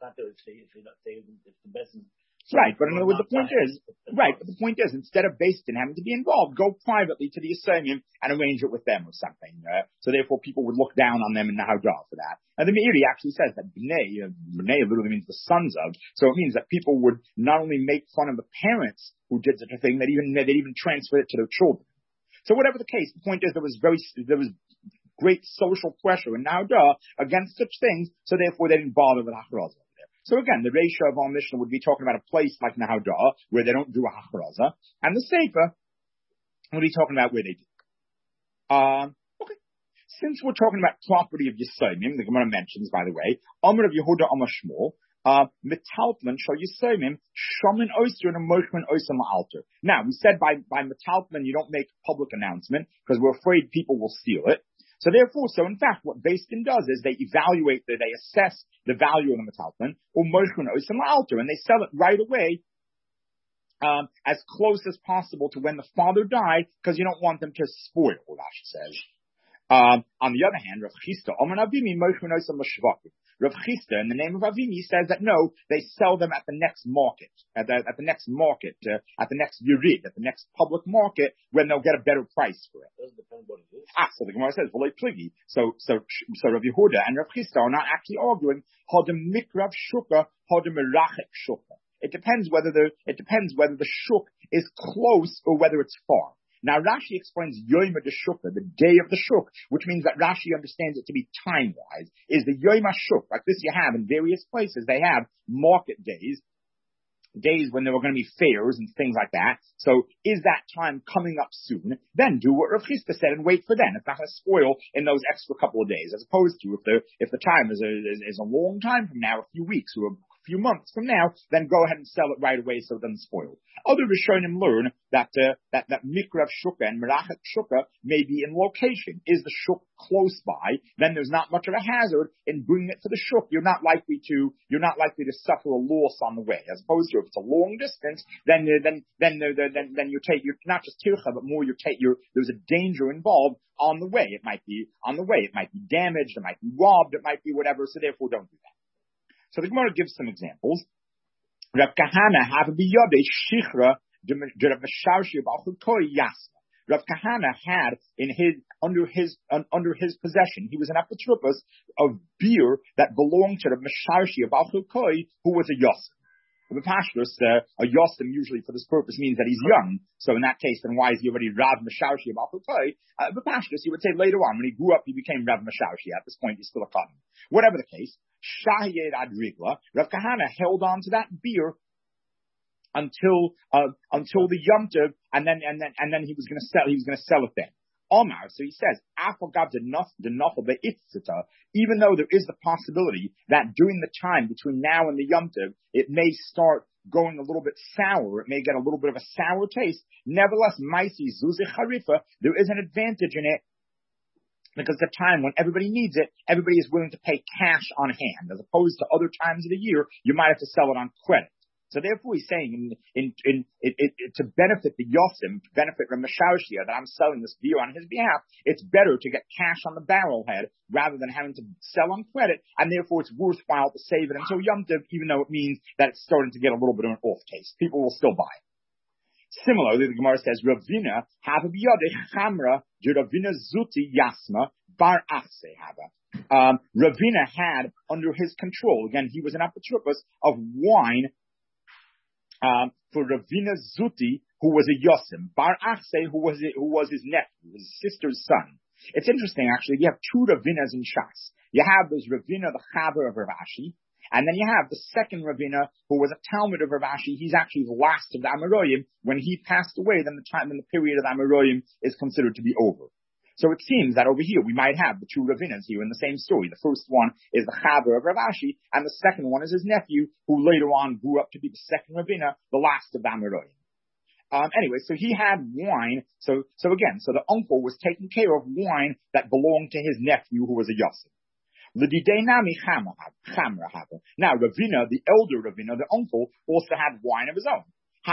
the best right, but in other words, the point is, right, but the point is, instead of Beis Din having to be involved, go privately to the Yisomim and arrange it with them or something. Uh, so therefore people would look down on them in the Haudah for that. And the Meiri actually says that Bnei, uh, Bnei literally means the sons of, so it means that people would not only make fun of the parents who did such a thing, that even, they'd even transfer it to their children. So whatever the case, the point is there was very, there was great social pressure in Nahodah against such things, so therefore they didn't bother with Hachrazah over there. So again, the ratio of our Mishnah would be talking about a place like Nahodah, where they don't do a Hachrazah, and the Sefer would be talking about where they do. Um, okay. Since we're talking about property of Yisomim, the Gemara mentions, by the way, Amr of Yehuda Amar Shmuel, Uh, metalpman shall Yisomim shaman oyster and a moshman oyster ma'alter. Now, we said by, by metalpman you don't make public announcement because we're afraid people will steal it. So therefore, so in fact, what Beis Din does is they evaluate, they assess the value of the metalpman or moshman oyster ma'alter, and they sell it right away, um, as close as possible to when the father died, because you don't want them to spoil, Rashi says. Um, on the other hand, Rav Chisda, Oman Avimi moshman oyster mashvakim. Rav Chisda, in the name of Avini, says that no, they sell them at the next market, at the, at the next market, uh, at the next Yerid, at the next public market, when they'll get a better price for it. Doesn't depend what it is. Ah, so the Gemara says, V'loi pligi. So, so, so Rav Yehuda and Rav Chisda are not actually arguing, Hodem mikrav shuka, hodem merachek shuka. It depends whether the, it depends whether the shuk is close or whether it's far. Now Rashi explains Yom HaShukah, the day of the Shuk, which means that Rashi understands it to be time-wise, is the Yom HaShuk. Like this you have in various places. They have market days, days when there were going to be fairs and things like that. So is that time coming up soon? Then do what Rav Chisda said and wait for then. It's not going to spoil in those extra couple of days, as opposed to if the, if the time is a, is, is a long time from now, a few weeks or a few months from now, then go ahead and sell it right away so it doesn't spoil. Other Rishonim learn that uh, that that Mikrav Shukah and Merachek Shukah may be in location. Is the Shuk close by? Then there's not much of a hazard in bringing it to the Shuk. You're not likely to you're not likely to suffer a loss on the way, as opposed to if it's a long distance, then uh, then then uh, then then you take you're not just tircha, but more you take your there's a danger involved on the way. It might be on the way. It might be damaged. It might be robbed. It might be whatever. So therefore, don't do that. So the Gemara gives some examples. Rav Kahana have a biyode shichra de Rav Mesharshi b'alchutoi yasma. Rav Kahana had in his under his uh, under his possession, he was an apotropos of beer that belonged to Rav Mesharshi b'alchutoi, who was a yosem. The Pashtus, uh, a yosem usually for this purpose means that he's young. So in that case, then why is he already Rav Mesharshi b'alchutoi? Uh, the Pashtus, he would say later on when he grew up, he became Rav Mesharshi. At this point, he's still a Chacham. Whatever the case. Shahiyed Adrigla, Rav Kahana held on to that beer until uh, until the Yom Tov, and then and then and then he was going to sell. He was going to sell it then. Omar, so he says, even though there is the possibility that during the time between now and the Yom Tov, it may start going a little bit sour, it may get a little bit of a sour taste. Nevertheless, Maisi Zuzi Harifa, there is an advantage in it. Because the time when everybody needs it, everybody is willing to pay cash on hand, as opposed to other times of the year, you might have to sell it on credit. So therefore he's saying, in, in, in, it, it, it, to benefit the Yosim, to benefit Rav Mesharshia, that I'm selling this beer on his behalf, it's better to get cash on the barrelhead rather than having to sell on credit, and therefore it's worthwhile to save it until Yom Tov, even though it means that it's starting to get a little bit of an off taste. People will still buy it. Similarly, the Gemara says, Ravina have a biyade chamra de Ravina zuti yasma bar achse haba. Um, Ravina had under his control, again, he was an apotropos of wine um, for Ravina Zuti, who was a Yosim, Bar Achse, who was who was his nephew, his sister's son. It's interesting, actually. You have two Ravinas in Shas. You have this Ravina, the Chaver of Rav Ashi, and then you have the second Ravina, who was a Talmud of Rav Ashi. He's actually the last of the Amoraim. When he passed away, then the time when the period of Amoraim is considered to be over. So it seems that over here we might have the two Ravinas here in the same story. The first one is the Chaver of Rav Ashi, and the second one is his nephew, who later on grew up to be the second Ravina, the last of the Amoraim. Um, anyway, so he had wine. So, so again, so the uncle was taking care of wine that belonged to his nephew, who was a Yosef. Now, Ravina, the elder Ravina, the uncle, also had wine of his own.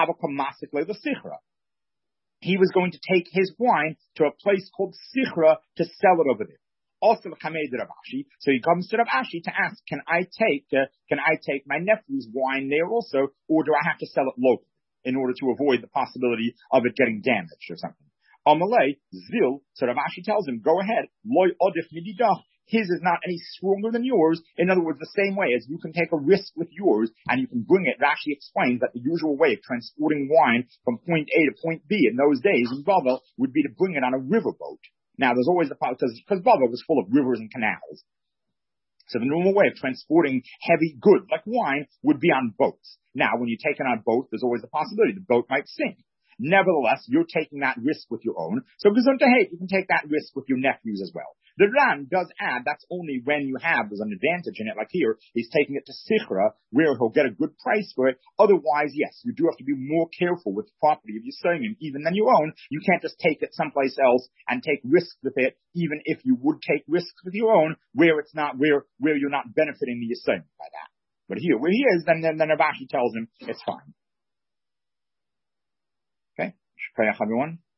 He was going to take his wine to a place called Sichra to sell it over there. Also, so he comes to Rav Ashi to ask, can I take, uh, can I take my nephew's wine there also, or do I have to sell it locally in order to avoid the possibility of it getting damaged or something? Amalei, Zil, so Rav Ashi tells him, go ahead, loy odif yididach. His is not any stronger than yours. In other words, the same way as you can take a risk with yours and you can bring it. Rashi explains that the usual way of transporting wine from point A to point B in those days in Bavel would be to bring it on a riverboat. Now, there's always the problem, because Bavel was full of rivers and canals. So the normal way of transporting heavy goods like wine would be on boats. Now, when you take it on a boat, there's always the possibility the boat might sink. Nevertheless, you're taking that risk with your own. So you can take that risk with your nephews as well. The Ran does add that's only when you have, there's an advantage in it. Like here, he's taking it to Sichra, where he'll get a good price for it. Otherwise, yes, you do have to be more careful with the property of your Yisraelim, even than your own. You can't just take it someplace else and take risks with it, even if you would take risks with your own, where it's not, where, where you're not benefiting the Yisraelim by that. But here, where he is, then, then, then Rav Ashi tells him it's fine. Okay? Shkayach everyone.